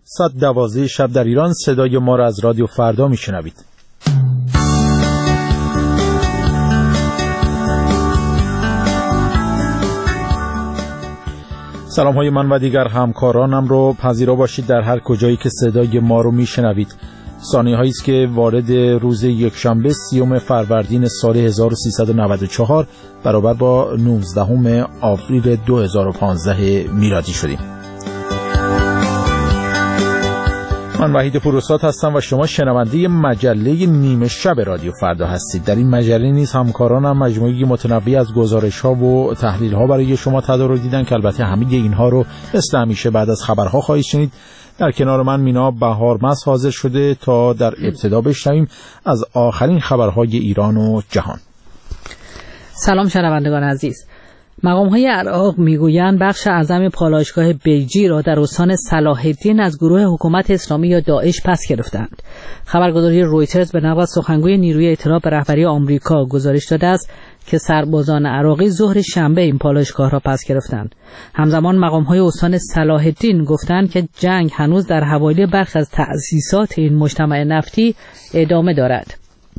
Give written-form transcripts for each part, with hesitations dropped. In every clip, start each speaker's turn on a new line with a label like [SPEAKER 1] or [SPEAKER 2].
[SPEAKER 1] 12 شب در ایران. صدای ما را از رادیو فردا میشنوید. سلام های من و دیگر همکارانم رو پذیرا باشید در هر کجایی که صدای ما رو میشنوید. ثانیه هایی است که وارد روز یکشنبه 30 فروردین سال 1394 برابر با 19 آوریل 2015 میلادی شدیم. من وحید پوروسات هستم و شما شنونده مجله نیمه شب رادیو فردا هستید. در این مجله نیز همکارانم مجموعه‌ای متنوع از گزارش‌ها و تحلیل‌ها برای شما تدارک دیدن که البته همه اینها رو مثل همیشه بعد از خبرها خواهید شنید. در کنار من مینا بهارمس حاضر شده تا در ابتدا بشنویم از آخرین خبرهای ایران و جهان.
[SPEAKER 2] سلام شنوندگان عزیز. مقام‌های عراق میگویند بخش اعظم پالایشگاه بیجی را در استان صلاح الدین از گروه حکومت اسلامی یا داعش پس گرفتند. خبرگزاری رویترز به نقل از سخنگوی نیروی اطلاع به رهبری آمریکا گزارش داده است که سربازان عراقی ظهر شنبه این پالایشگاه را پس گرفتند. همزمان مقام‌های استان صلاح الدین گفتند که جنگ هنوز در حوالی برخی از تأسیسات این مجتمع نفتی ادامه دارد.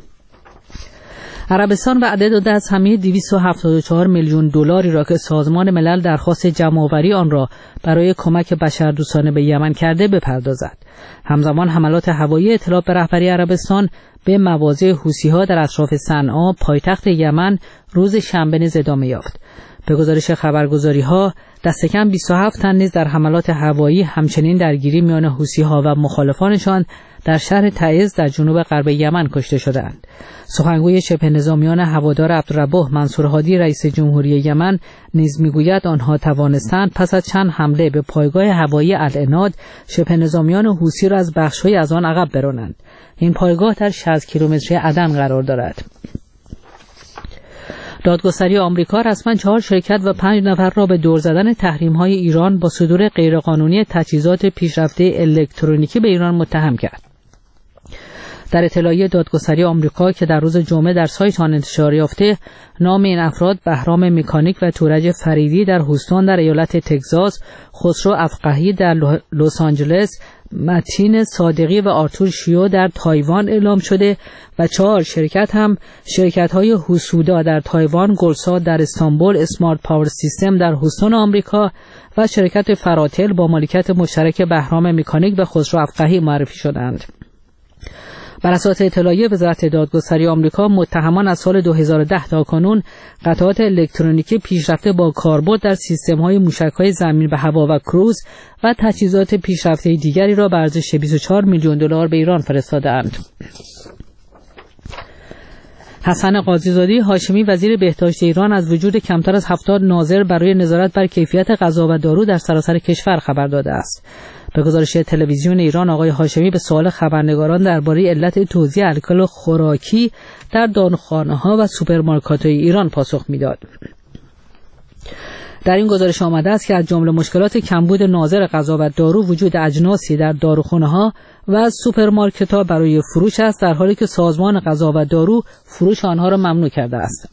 [SPEAKER 2] عربستان وعده داده از همه 274 میلیون دلاری را که سازمان ملل درخواست جمع‌آوری آن را برای کمک بشردوستانه به یمن کرده بپردازد. همزمان حملات هوایی اطلاع به رهبری عربستان به مواضع حوثی‌ها در اطراف صنعا پایتخت یمن روز شنبه نیز ادامه یافت. به گزارش خبرگزاری‌ها دست کم 27 تن نیز در حملات هوایی همچنین درگیری میان حوثی‌ها و مخالفانشان در شهر تعز در جنوب غرب یمن کشته شدند. سخنگوی شبه نظامیان هوادار عبدالربه منصور هادی رئیس جمهوری یمن نیز میگوید آنها توانستند پس از چند حمله به پایگاه هوایی العناد شبه نظامیان حوثی را از بخش‌های از آن عقب برانند. این پایگاه در 60 کیلومتری عدن قرار دارد. دادگستری آمریکا رسما 4 شرکت و 5 نفر را به دور زدن تحریم‌های ایران با صدور غیرقانونی تجهیزات پیشرفته الکترونیکی به ایران متهم کرد. در اطلاعیه دادگستری آمریکا که در روز جمعه در سایت آن انتشار یافته، نام این افراد بهرام مکانیک و تورج فریدی در هوستون در ایالت تگزاس، خسرو افقهی در لس آنجلس، متین صادقی و آرتور شیو در تایوان اعلام شده و 4 شرکت هم شرکت‌های هوسودا در تایوان، گلساد در استانبول، اسمارت پاور سیستم در هوستون آمریکا و شرکت فراتل با مالکیت مشترک بهرام مکانیک و خسرو افقهی معرفی شدند. بر اساس اطلاعیه وزارت دادگستری آمریکا، متهمان از سال 2010 تا کنون قطعات الکترونیکی پیشرفته با کاربرد در سیستم‌های موشک‌های زمین به هوا و کروز و تجهیزات پیشرفته دیگری را به ارزش 24 میلیون دلار به ایران فرستاده‌اند. حسن قاضی‌زاده هاشمی وزیر بهداشت ایران از وجود کمتر از 70 ناظر برای نظارت بر کیفیت غذا و دارو در سراسر کشور خبر داده است. به گزارش تلویزیون ایران، آقای هاشمی به سوال خبرنگاران درباره علت توزیع الکل خوراکی در دانخانه‌ها و سوپرمارکت‌های ایران پاسخ می‌داد. در این گزارش آمده است که از جمله مشکلات کمبود ناظر غذا و دارو وجود اجناسی در داروخانه‌ها و سوپرمارکت‌ها برای فروش است، در حالی که سازمان غذا و دارو فروش آنها را ممنوع کرده است.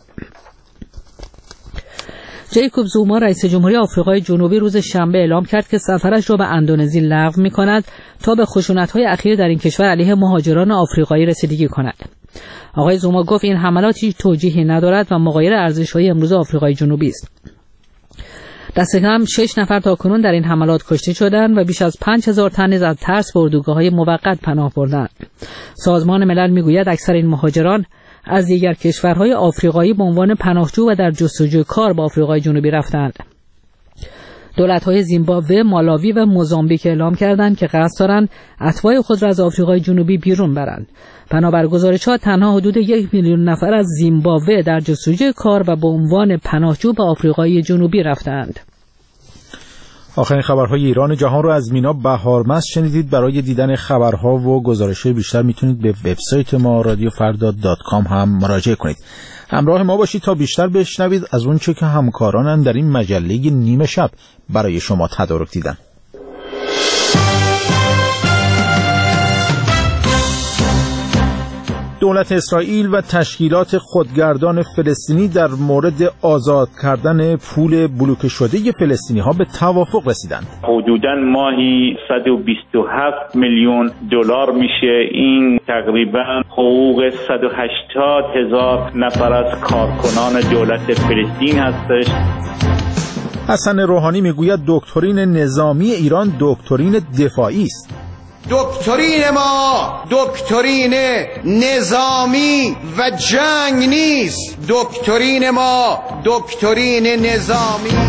[SPEAKER 2] جیکوب زوما رئیس جمهوری آفریقای جنوبی روز شنبه اعلام کرد که سفرش را به اندونزی لغو می‌کند تا به خشونت‌های اخیر در این کشور علیه مهاجران آفریقایی رسیدگی کند. آقای زوما گفت این حملات هیچ توجیهی ندارد و مغایر ارزش‌های امروز آفریقای جنوبی است. دست کم 6 نفر تاکنون در این حملات کشته شدند و بیش از 5000 تن نیز از ترس به اردوگاه‌های موقت پناه بردند. سازمان ملل می‌گوید اکثر این مهاجران از دیگر کشورهای آفریقایی به عنوان پناهجو و در جستجوی کار به آفریقای جنوبی رفتند. دولت‌های زیمبابوه، مالاوی و موزامبیک اعلام کردند که قصد دارند اتباع خود را از آفریقای جنوبی بیرون برند. بنابر گزارش‌ها تنها حدود 1 میلیون نفر از زیمبابوه در جستجوی کار و به عنوان پناهجو به آفریقای جنوبی رفتند.
[SPEAKER 1] آخرین خبرهای ایران جهان رو از مینا بهارمس شنیدید. برای دیدن خبرها و گزارش‌های بیشتر میتونید به وبسایت ما radiofarda.com هم مراجعه کنید. همراه ما باشید تا بیشتر بشنوید از اون چه که همکارانم در این مجله نیمه شب برای شما تدارک دیدن. دولت اسرائیل و تشکیلات خودگردان فلسطینی در مورد آزاد کردن پول بلوکه شده فلسطینی‌ها به توافق رسیدند.
[SPEAKER 3] حدوداً ماهی 127 میلیون دلار میشه. این تقریباً حقوق 180,000 نفر از کارکنان دولت فلسطین هستش.
[SPEAKER 1] حسن روحانی میگوید دکترین نظامی ایران دکترین دفاعی است.
[SPEAKER 4] دکترین ما دکترین نظامی و جنگ نیست. دکترین ما دکترین نظامی.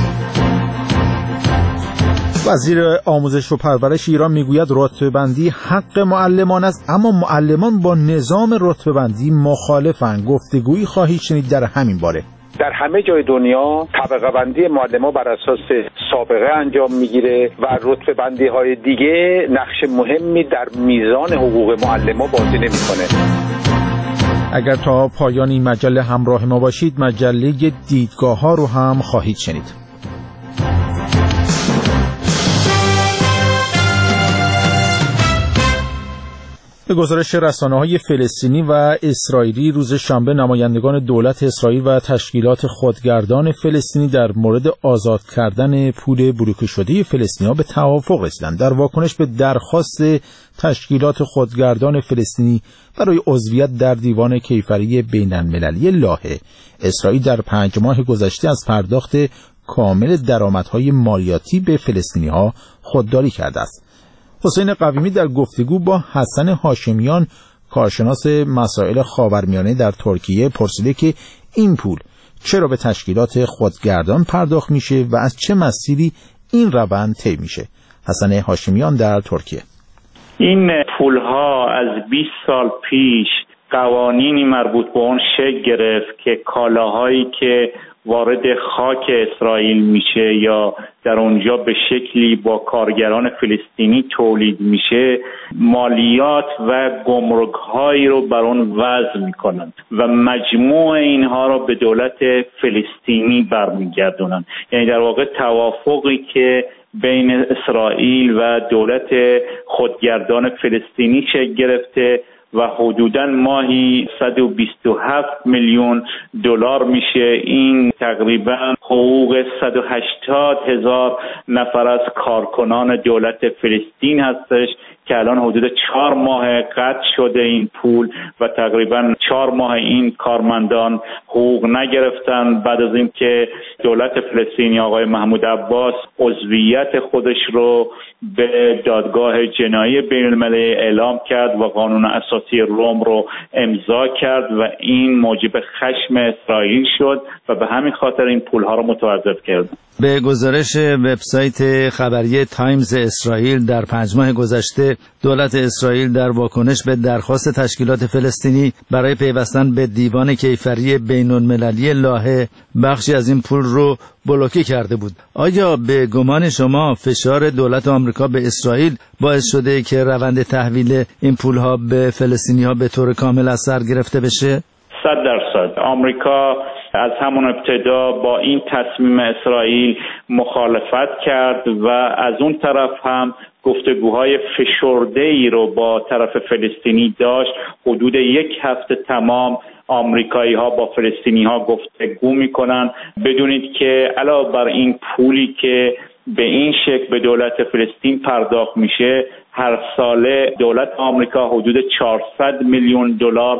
[SPEAKER 1] وزیر آموزش و پرورش ایران میگوید رتبه‌بندی حق معلمان است، اما معلمان با نظام رتبه‌بندی مخالفند. گفتگویی خواهید شنید در همین باره.
[SPEAKER 5] در همه جای دنیا طبقه بندی معلمان بر اساس سابقه انجام میگیره و رتبه بندی های دیگه نقش مهمی در میزان حقوق معلمان بازی نمیکنه.
[SPEAKER 1] اگر تا پایان این مجله همراه ما باشید، مجله دیدگاه ها رو هم خواهید شنید. به گزارش رسانه‌های فلسطینی و اسرائیلی، روز شنبه نمایندگان دولت اسرائیل و تشکیلات خودگردان فلسطینی در مورد آزاد کردن پول بلوکه شده فلسطینی‌ها به توافق رسیدند. در واکنش به درخواست تشکیلات خودگردان فلسطینی برای عضویت در دیوان کیفری بین‌المللی لاهه، اسرائیل در 5 ماه گذشته از پرداخت کامل درآمدهای مالیاتی به فلسطینی‌ها خودداری کرده است. حسین قویمی در گفتگو با حسن هاشمیان، کارشناس مسائل خاورمیانه در ترکیه، پرسیده که این پول چرا به تشکیلات خودگردان پرداخت میشه و از چه مسیری این روند طی میشه. حسن هاشمیان در ترکیه:
[SPEAKER 3] این پولها از 20 سال پیش قوانینی مربوط به اون شکل گرفت که کالاهایی که وارد خاک اسرائیل میشه یا در اونجا به شکلی با کارگران فلسطینی تولید میشه، مالیات و گمرک‌هایی رو بر اون وضع میکنن و مجموع اینها رو به دولت فلسطینی برمیگردونن. یعنی در واقع توافقی که بین اسرائیل و دولت خودگردان فلسطینی شکل گرفته و حدوداً ماهی 127 میلیون دلار میشه. این تقریباً حقوق 180,000 نفر از کارکنان دولت فلسطین هستش که الان حدود 4 ماه قطع شده این پول و تقریباً 4 ماه این کارمندان حقوق نگرفتن بعد از اینکه دولت فلسطینی آقای محمود عباس عضویت خودش رو به دادگاه جنایی بین‌المللی اعلام کرد و قانون اساسی روم رو امضا کرد و این موجب خشم اسرائیل شد و به همین خاطر این پولها رو متوقف کرد.
[SPEAKER 6] به گزارش وبسایت خبری تایمز اسرائیل، در 5 ماه گذشته دولت اسرائیل در واکنش به درخواست تشکیلات فلسطینی برای پیوستن به دیوان کیفری بین‌المللی لاهه بخشی از این پول رو بلوکه کرده بود. آیا به گمان شما فشار دولت آمریکا به اسرائیل باعث شده که روند تحویل این پولها به فلسطینی‌ها به طور کامل از سر گرفته بشه؟
[SPEAKER 3] 100% آمریکا از همون ابتدا با این تصمیم اسرائیل مخالفت کرد و از اون طرف هم گفتگوهای فشرده‌ای رو با طرف فلسطینی داشت. حدود 1 هفته تمام آمریکایی ها با فلسطینی ها گفتگو میکنن. بدونید که علاوه بر این پولی که به این شکل به دولت فلسطین پرداخت میشه، هر ساله دولت آمریکا حدود 400 میلیون دلار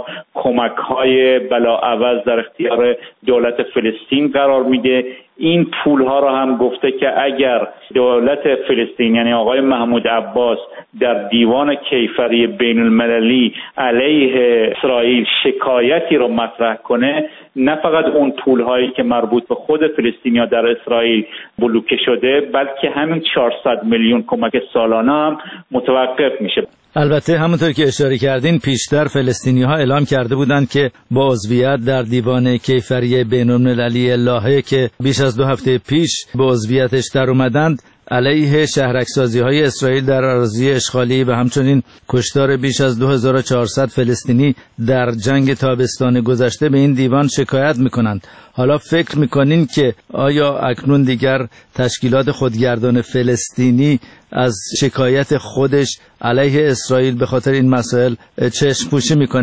[SPEAKER 3] کمک‌های بلاعوض در اختیار دولت فلسطین قرار میده. این پول‌ها را هم گفته که اگر دولت فلسطین یعنی آقای محمود عباس در دیوان کیفری بین‌المللی علیه اسرائیل شکایتی رو مطرح کنه، نه فقط اون پول‌هایی که مربوط به خود فلسطینی‌ها در اسرائیل بلوکه شده، بلکه همین 400 میلیون کمک سالانه هم متوقف میشه.
[SPEAKER 6] البته همونطور که اشاره کردین، پیشتر فلسطینی‌ها اعلام کرده بودند که با عضویت در دیوان کیفری بین‌المللی لاهه که بیش از 2 هفته پیش به عضویتش در اومدند، علیه شهرک‌سازی‌های اسرائیل در اراضی اشغالی و همچنین کشتار بیش از 2400 فلسطینی در جنگ تابستان گذشته به این دیوان شکایت می‌کنند. حالا فکر می‌کنین که آیا اکنون دیگر تشکیلات خودگردان فلسطینی از شکایت خودش علیه اسرائیل به خاطر این مسائل چشم پوشی می‌کنه؟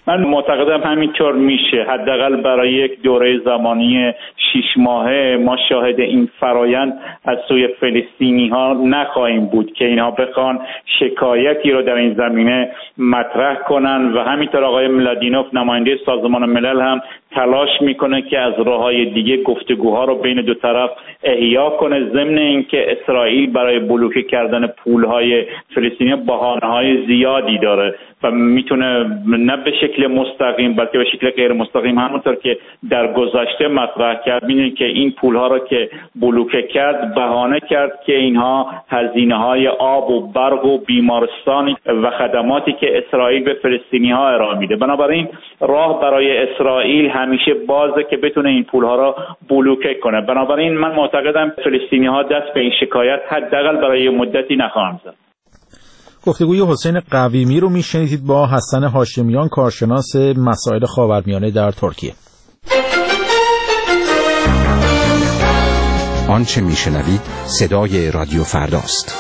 [SPEAKER 3] من معتقدم همینطور میشه. حداقل برای یک دوره زمانی 6 ماهه ما شاهد این فرایند از سوی فلسطینی ها نخواهیم بود که اینها بخوان شکایتی رو در این زمینه مطرح کنن و همینطور آقای ملادینوف نماینده سازمان ملل هم تلاش میکنه که از راههای دیگه گفتگوها رو بین دو طرف احیا کنه، ضمن اینکه اسرائیل برای بلوکه کردن پولهای فلسطینی بهانه‌های زیادی داره و میتونه نه به شکل مستقیم بلکه به شکل غیر مستقیم همونطور که در گذشته مطرح کرد ببینید که این پولها رو که بلوکه کرد بهانه کرد که اینها هزینه‌های آب و برق و بیمارستانی و خدماتی که اسرائیل به فلسطینی‌ها ارائه میده. بنابراین راه برای اسرائیل همیشه بازه که بتونه این پولها رو بلوکه کنه. بنابراین من معتقدم فلسطینی‌ها دست به این شکایت حداقل برای مدتی نخواهند زد.
[SPEAKER 1] گفتگوی حسین قویمی رو میشنیدید با حسن هاشمیان، کارشناس مسائل خاورمیانه در ترکیه.
[SPEAKER 7] آنچه میشنوید صدای رادیو فرداست.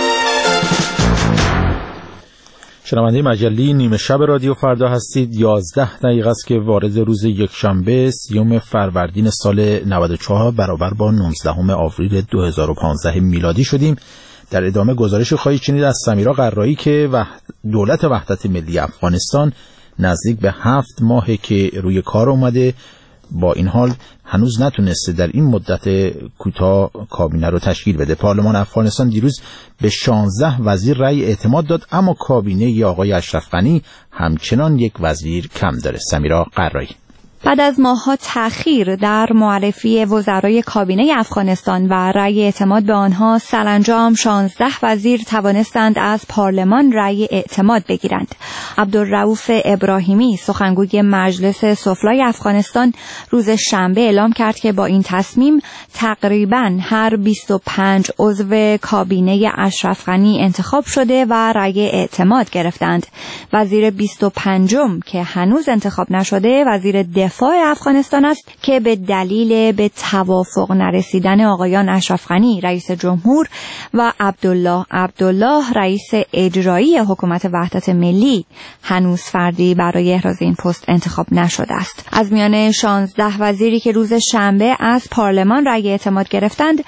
[SPEAKER 1] شنونده مجله نیمه شب رادیو فردا هستید. 11 دقیقه است که وارد روز یکشنبه 30 فروردین سال 94 برابر با 19 آوریل 2015 میلادی شدیم. در ادامه گزارش خواهید شنید از سمیرا قرایی که دولت وحدت ملی افغانستان نزدیک به 7 ماهه که روی کار اومده، با این حال هنوز نتونسته در این مدت کوتاه کابینه رو تشکیل بده. پارلمان افغانستان دیروز به 16 وزیر رأی اعتماد داد، اما کابینه آقای اشرف غنی همچنان یک وزیر کم داره. سمیرا قرایی:
[SPEAKER 8] بعد از ماه‌ها تأخیر در معرفی وزرای کابینه افغانستان و رأی اعتماد به آنها، سرانجام 16 وزیر توانستند از پارلمان رأی اعتماد بگیرند. عبدالرؤوف ابراهیمی، سخنگوی مجلس سفلای افغانستان، روز شنبه اعلام کرد که با این تصمیم تقریباً هر 25 عضو کابینه اشرف غنی انتخاب شده و رأی اعتماد گرفتند. وزیر 25م که هنوز انتخاب نشده وزیر دفاع افغانستان است که به دلیل به توافق نرسیدن آقایان اشرف غنی رئیس جمهور و عبدالله رئیس اجرایی حکومت وحدت ملی هنوز فردی برای احراز این پست انتخاب نشده است. از میان 16 وزیری که روز شنبه از پارلمان رأی اعتماد گرفتند،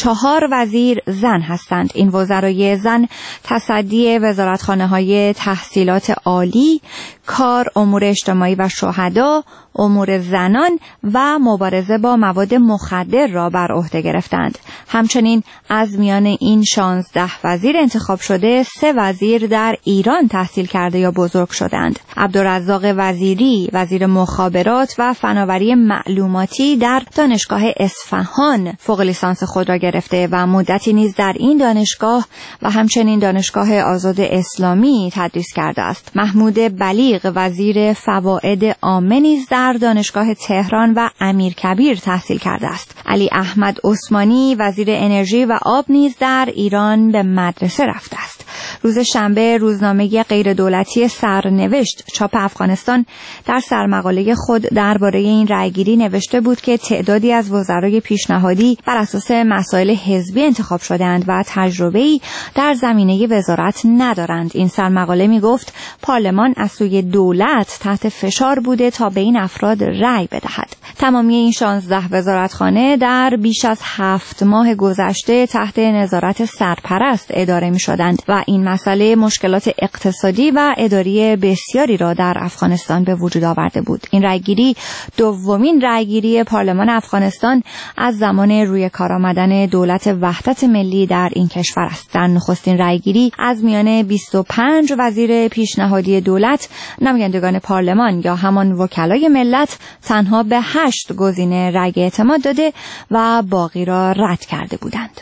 [SPEAKER 8] 4 وزیر زن هستند. این وزرای زن تصدی وزارتخانه‌های تحصیلات عالی، کار، امور اجتماعی و شهدا، امور زنان و مبارزه با مواد مخدر را بر عهده گرفتند. همچنین از میان این 16 وزیر انتخاب شده 3 وزیر در ایران تحصیل کرده یا بزرگ شدند. عبدالرزاق وزیری، وزیر مخابرات و فناوری معلوماتی، در دانشگاه اصفهان فوق لیسانس خود را گرفته و مدتی نیز در این دانشگاه و همچنین دانشگاه آزاد اسلامی تدریس کرده است. محمود بلیغ، وزیر فواید عامه، نیز در دانشگاه تهران و امیرکبیر تحصیل کرده است. علی احمد عثمانی، وزیر انرژی و آب، نیز در ایران به مدرسه رفته است. روز شنبه روزنامه غیر دولتی سرنوشت چاپ افغانستان در سرمقاله خود درباره این رأیگیری نوشته بود که تعدادی از وزرای پیشنهادی بر اساس مسائل حزبی انتخاب شدند و تجربه‌ای در زمینه وزارت ندارند. این سرمقاله می گفت پارلمان از سوی دولت تحت فشار بوده تا به این افراد رأی بدهد. تمامی این 16 وزارتخانه در بیش از 7 ماه گذشته تحت نظارت سرپرست اداره می شدند و این مسئله مشکلات اقتصادی و اداری بسیاری را در افغانستان به وجود آورده بود. این رأیگیری دومین رأیگیری پارلمان افغانستان از زمان روی کار آمدن دولت وحدت ملی در این کشور است. در نخستین رأیگیری از میان 25 وزیر پیشنهادی دولت، نمایندگان پارلمان یا همان وکلای ملت تنها به 8 گزینه رأی اعتماد داده و باقی را رد کرده بودند.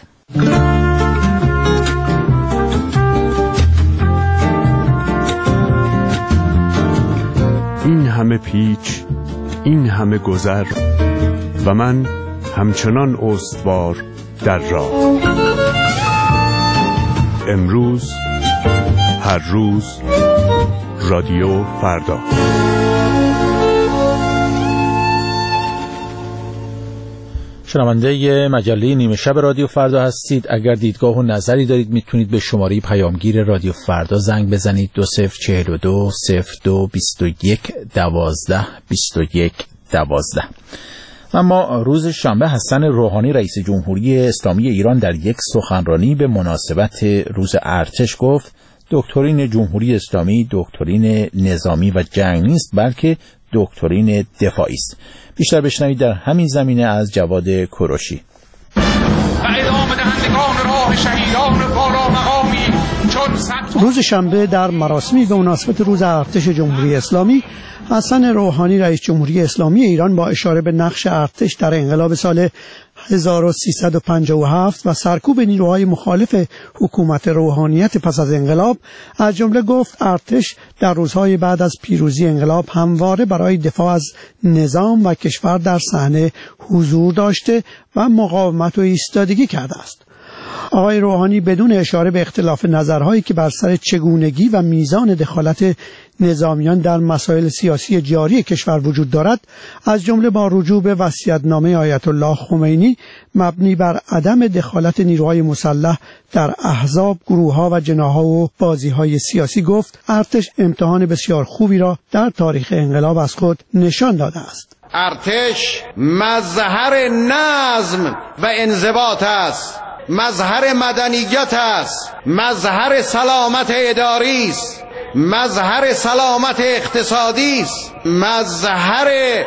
[SPEAKER 9] این همه پیچ، این همه گذر و من همچنان استوار در راه. امروز، هر روز، رادیو فردا.
[SPEAKER 1] شنونده مجله نیمه شب رادیو فردا هستید. اگر دیدگاه و نظری دارید میتونید به شماره پیامگیر رادیو فردا زنگ بزنید 2042 02 21 12 21 12. اما روز شنبه حسن روحانی رئیس جمهوری اسلامی ایران در یک سخنرانی به مناسبت روز ارتش گفت دکترین جمهوری اسلامی دکترین نظامی و جنگ نیست بلکه دکترین دفاعی است. بیشتر بشنوید در همین زمینه از جواد کوروشی.
[SPEAKER 10] روز شنبه در مراسمی به مناسبت روز ارتش جمهوری اسلامی حسن روحانی رئیس جمهوری اسلامی ایران با اشاره به نقش ارتش در انقلاب سال 1357 و سرکوب نیروهای مخالف حکومت روحانیت پس از انقلاب از جمله گفت ارتش در روزهای بعد از پیروزی انقلاب همواره برای دفاع از نظام و کشور در صحنه حضور داشته و مقاومت و ایستادگی کرده است. آقای روحانی بدون اشاره به اختلاف نظرهایی که بر سر چگونگی و میزان دخالت نظامیان در مسائل سیاسی جاری کشور وجود دارد، از جمله با رجوع به وصیت‌نامه آیت الله خمینی مبنی بر عدم دخالت نیروهای مسلح در احزاب، گروه‌ها و جناح‌ها و بازی‌های سیاسی گفت ارتش امتحان بسیار خوبی را در تاریخ انقلاب از خود نشان داده است.
[SPEAKER 4] ارتش مظهر نظم و انضباط است، مظهر مدنیت است، مظهر سلامت اداری است، مظهر سلامت اقتصادی است، مظهر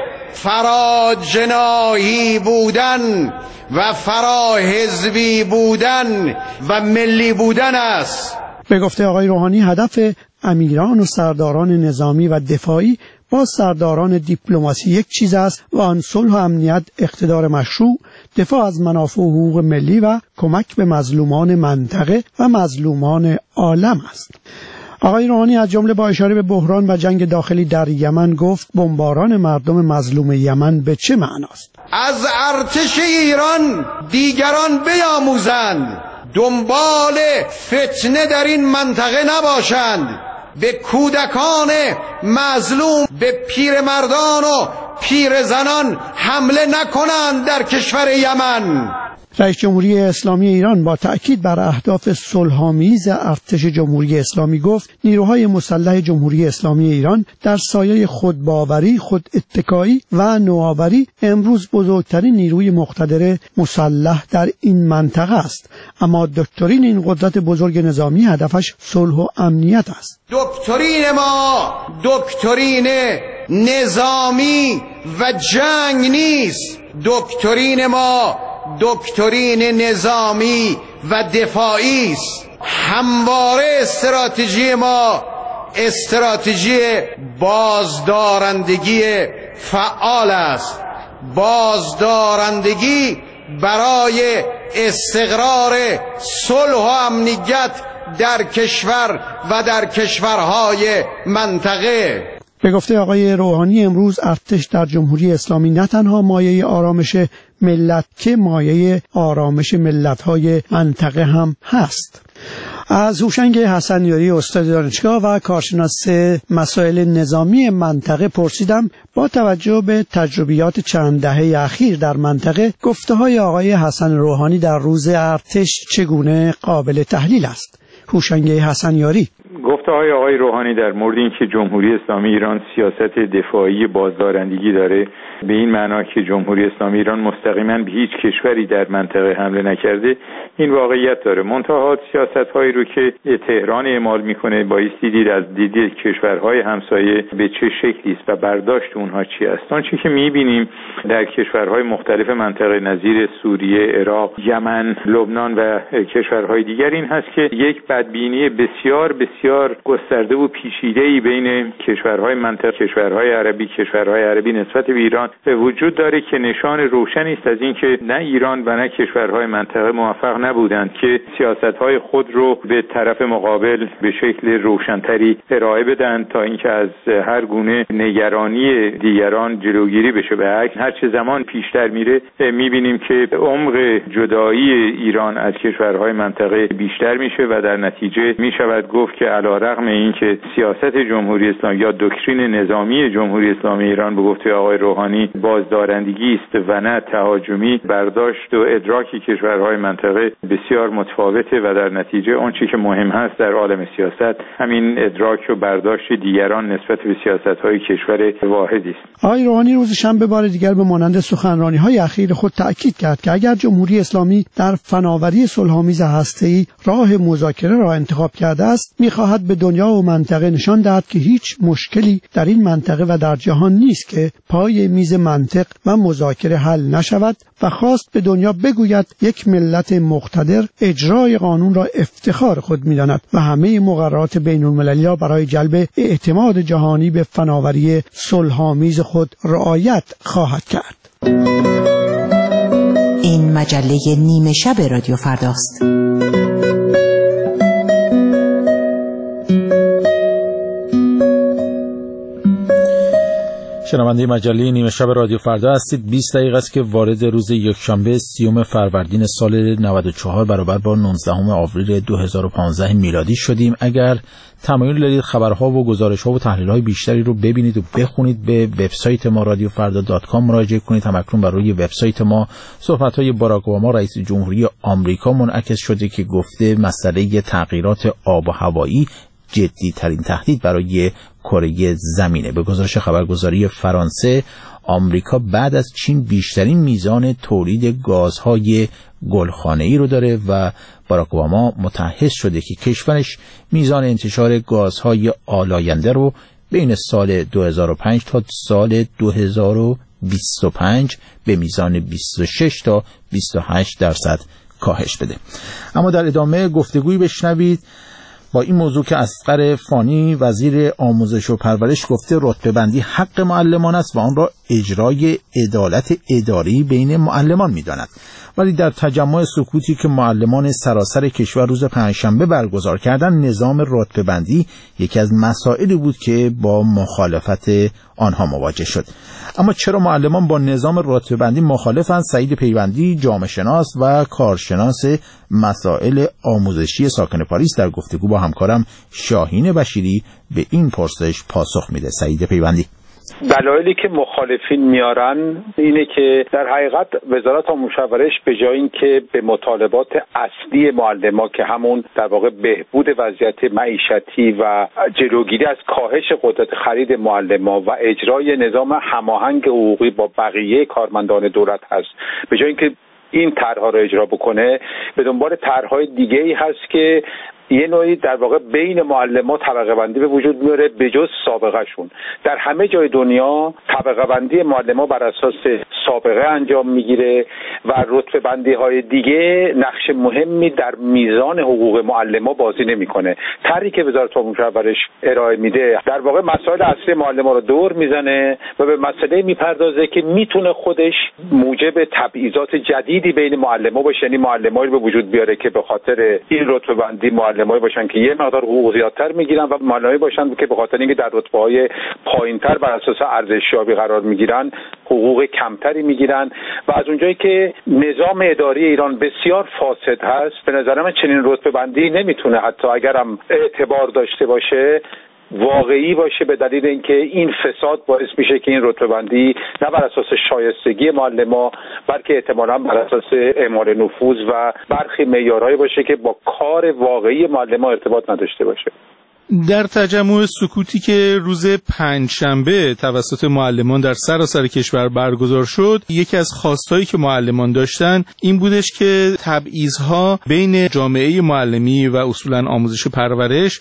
[SPEAKER 4] فراجناحی بودن و فراحزبی بودن و ملی بودن است.
[SPEAKER 10] به گفته آقای روحانی هدف امیران و سرداران نظامی و دفاعی با سرداران دیپلماسی یک چیز است و آن صلح و امنیت، اقتدار مشروع، دفاع از منافع و حقوق ملی و کمک به مظلومان منطقه و مظلومان عالم است. آقای روحانی از جمله با اشاره به بحران و جنگ داخلی در یمن گفت بمباران مردم مظلوم یمن به چه معناست؟
[SPEAKER 4] از ارتش ایران دیگران بیاموزند، دنبال فتنه در این منطقه نباشند، به کودکان مظلوم، به پیرمردان و پیرزنان حمله نکنند در کشور یمن.
[SPEAKER 10] رئیس جمهوری اسلامی ایران با تأکید بر اهداف صلح‌آمیز ارتش جمهوری اسلامی گفت نیروهای مسلح جمهوری اسلامی ایران در سایه خودباوری، خوداتکایی و نوآوری امروز بزرگترین نیروی مقتدر مسلح در این منطقه است، اما دکترین این قدرت بزرگ نظامی هدفش صلح و امنیت است.
[SPEAKER 4] دکترین ما دکترین نظامی و جنگ نیست، دکترین ما دکترین نظامی و دفاعی است. همواره استراتژی ما استراتژی بازدارندگی فعال است، بازدارندگی برای استقرار صلح و امنیت در کشور و در کشورهای منطقه.
[SPEAKER 10] به گفته آقای روحانی امروز ارتش در جمهوری اسلامی نه تنها مایه آرامش ملت که مایه آرامش ملت‌های منطقه هم هست. از هوشنگ حسنیاری استاد دانشگاه و کارشناس مسائل نظامی منطقه پرسیدم با توجه به تجربیات چند دهه اخیر در منطقه گفته‌های آقای حسن روحانی در روز ارتش چگونه قابل تحلیل است. هوشنگ حسنیاری:
[SPEAKER 11] گفته‌های آقای روحانی در مورد اینکه جمهوری اسلامی ایران سیاست دفاعی بازدارندگی داره به این معنا که جمهوری اسلامی ایران مستقیما به هیچ کشوری در منطقه حمله نکرده، این واقعیت داره. منتها سیاست‌هایی رو که تهران اعمال میکنه بایستی دید از دید کشورهای همسایه به چه شکلی است و برداشت اونها چی است. آنچه که می‌بینیم در کشورهای مختلف منطقه نظیر سوریه، عراق، یمن، لبنان و کشورهای دیگر این هست که یک بدبینی بسیار بسیار گسترده و پیچیده‌ای بین کشورهای منطقه، کشورهای عربی نسبت به ایران وجود داره که نشان روشنی است از اینکه نه ایران و نه کشورهای منطقه موفق نبودند که سیاست‌های خود رو به طرف مقابل به شکل روشن‌تری ارائه بدن تا اینکه از هر گونه نگرانی دیگران جلوگیری بشه. به هر چه زمان پیشتر میره می‌بینیم که عمق جدایی ایران از کشورهای منطقه بیشتر میشه و در نتیجه میشود گفت که علیرغم اینکه سیاست جمهوری اسلامی یا دکترین نظامی جمهوری اسلامی ایران به گفته آقای روحانی بازدارندگی است و نه تهاجمی، برداشت و ادراک کشورهای منطقه بسیار متفاوته و در نتیجه اون چیزی که مهم هست در عالم سیاست همین ادراک و برداشت دیگران نسبت به سیاست‌های کشور واحدی است.
[SPEAKER 10] آقای روحانی روز شنبه بار دیگر به مانند سخنرانی‌های اخیر خود تأکید کرد که اگر جمهوری اسلامی در فناوری صلح‌آمیز هسته‌ای راه مذاکره را انتخاب کرده است، می‌خواهد به دنیا و منطقه نشان دهد که هیچ مشکلی در این منطقه و در جهان نیست که پای میز منطق و مذاکره حل نشود و خواست به دنیا بگوید یک ملت مقتدر اجرای قانون را افتخار خود می‌داند و همه مقررات بین‌المللی را برای جلب اعتماد جهانی به فناوری صلح‌آمیز خود رعایت خواهد کرد.
[SPEAKER 7] این مجله نیمه شب رادیو فرداست.
[SPEAKER 1] شنونده مجله نیمه شب رادیو فردا هستید. 20 دقیقه است که وارد روز یکشنبه 30 فروردین سال 94 برابر با 19 آوریل 2015 میلادی شدیم. اگر تمایل دارید خبرها و گزارش‌ها و تحلیل‌های بیشتری رو ببینید و بخونید، به وبسایت ما radiofrda.com مراجعه کنید. همکنون بر روی وبسایت ما صحبت‌های باراک اوباما رئیس جمهوری آمریکا منعکس شده که گفته مسئله تغییرات آب و هوایی جدی‌ترین تهدید برای کره زمینه. به گزارش خبرگزاری فرانسه، آمریکا بعد از چین بیشترین میزان تولید گازهای گلخانه‌ای رو داره و باراک اوباما متعهد شده که کشورش میزان انتشار گازهای آلاینده رو بین سال 2005 تا سال 2025 به میزان 26 تا 28% کاهش بده. اما در ادامه گفتگویی بشنوید با این موضوع که اصغر فانی وزیر آموزش و پرورش گفته رتبه بندی حق معلمان است و آن را اجرای عدالت اداری بین معلمان می‌داند. ولی در تجمع سکوتی که معلمان سراسر کشور روز پنجشنبه برگزار کردند، نظام رتبه بندی یکی از مسائلی بود که با مخالفت آنها مواجه شد. اما چرا معلمان با نظام رتبه بندی مخالفند؟ سعید پیوندی، جامعه شناس و کارشناس مسائل آموزشی ساکن پاریس، در گفتگو با همکارم شاهین بشیری به این پرسش پاسخ میده. سعید پیوندی:
[SPEAKER 5] دلایلی که مخالفین میارن اینه که در حقیقت وزارت آموزش و پرورش به جای اینکه به مطالبات اصلی معلمان که همون در واقع بهبود وضعیت معیشتی و جلوگیری از کاهش قدرت خرید معلمان و اجرای نظام هماهنگ حقوقی با بقیه کارمندان دولت هست، به جای اینکه این طرح‌ها رو اجرا بکنه، به دنبال طرح‌های دیگه‌ای هست که یه نوعی در واقع بین معلمان طبقه بندی به وجود میاره به جز سابقه شون. در همه جای دنیا طبقه بندی معلمان بر اساس سابقه انجام میگیره و رتبه بندی های دیگه نقش مهمی در میزان حقوق معلمان بازی نمیکنه. طرحی که وزارت آموزش و پرورش ارائه میده در واقع مسائل اصلی معلمان رو دور میزنه و به مسئله میپردازه که میتونه خودش موجب تبعیضات جدیدی بین معلمان باشه، یعنی معلمایی به وجود بیاره که به خاطر این رتبه بندی معلمایی باشن که یه مقدار حقوق زیادتر میگیرن و معلمایی باشن که به خاطر اینکه در رتبه‌های پایینتر بر اساس ارزشیابی قرار میگیرن حقوق کمتری میگیرن. و از اونجایی که نظام اداری ایران بسیار فاسد هست، به نظر من چنین رتبه بندی نمیتونه حتی اگرم اعتبار داشته باشه واقعی باشه، به دلیل اینکه این فساد باعث میشه که این رتبه بندی نه بر اساس شایستگی معلمان بلکه احتمالاً بر اساس اعمال نفوذ و برخی معیارهایی باشه که با کار واقعی معلمان ارتباط نداشته باشه.
[SPEAKER 12] در تجمع سکوتی که روز پنجشنبه توسط معلمان در سراسر کشور برگزار شد، یکی از خواستایی که معلمان داشتن این بودش که تبعیض‌ها بین جامعه معلمی و اصولاً آموزش و پرورش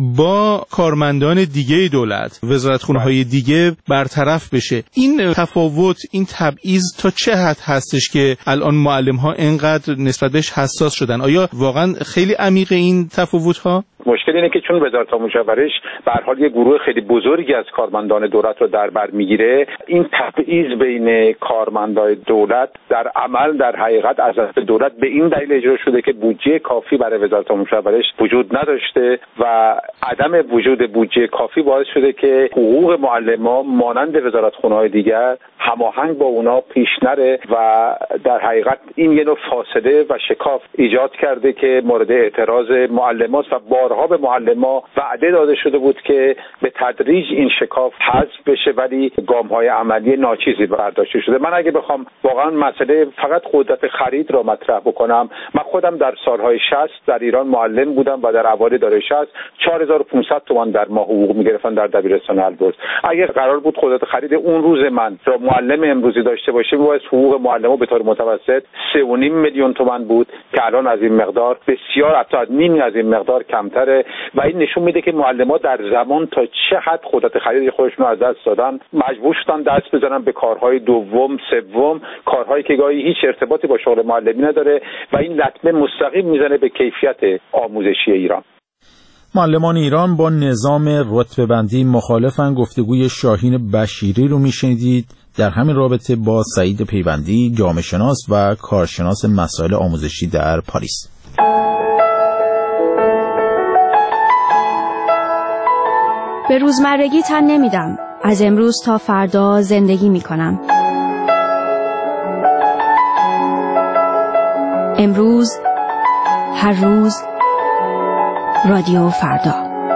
[SPEAKER 12] با کارمندان دیگه دولت، وزارتخونه‌های دیگه برطرف بشه. این تفاوت، این تبعیض تا چه حد هستش که الان معلم‌ها اینقدر نسبت بهش حساس شدن؟ آیا واقعاً خیلی عمیق این تفاوت‌ها؟
[SPEAKER 5] مشکل اینه که چون وزارت آموزش و پرورش به هر حال یه گروه خیلی بزرگی از کارمندان دولت رو در بر میگیره، این تبعیض بین کارمندان دولت در عمل در حقیقت از طرف دولت به این دلیل اجرا شده که بودجه کافی برای وزارت آموزش و پرورش وجود نداشته و عدم وجود بودجه کافی باعث شده که حقوق معلمان مانند وزارتخونه‌های دیگر هماهنگ با اونا پیش نره و در حقیقت این یه نوع فاصله و شکاف ایجاد کرده که مورد اعتراض معلمان و بارها به معلمان وعده داده شده بود که به تدریج این شکاف حذف بشه، ولی گام‌های عملی ناچیزی برداشته شده. من اگه بخوام واقعا مسئله فقط قدرت خرید را مطرح بکنم، من خودم در سالهای 60 در ایران معلم بودم و در اوایل دهه 60 4500 تومان در ماه حقوق می‌گرفتن در دبیرستان البرز. اگر قرار بود قدرت خرید اون روز من را معلم امروزی داشته باشیم، باید حقوق معلم‌ها به طور متوسط 3.5 میلیون تومان بود که الان از این مقدار بسیار، حتی نیمی از این مقدار کمتره و این نشون میده که معلم‌ها در زمان تا چه حد قدرت خرید خودشون رو از دست دادن، مجبور شدن دست بزنن به کارهای دوم، سوم، کارهایی که گاهی هیچ ارتباطی با شغل معلمی نداره و این لطمه مستقیم میزنه به کیفیت آموزشی ایران.
[SPEAKER 1] معلمان ایران با نظام رتبه‌بندی مخالفن. گفتگوی شاهین بشیری رو میشنیدید در همین رابطه با سعید پیوندی، جامعه شناس و کارشناس مسائل آموزشی در پاریس.
[SPEAKER 13] به روزمرگی تن نمیدم. از امروز تا فردا زندگی میکنم. امروز، هر روز، رادیو فردا.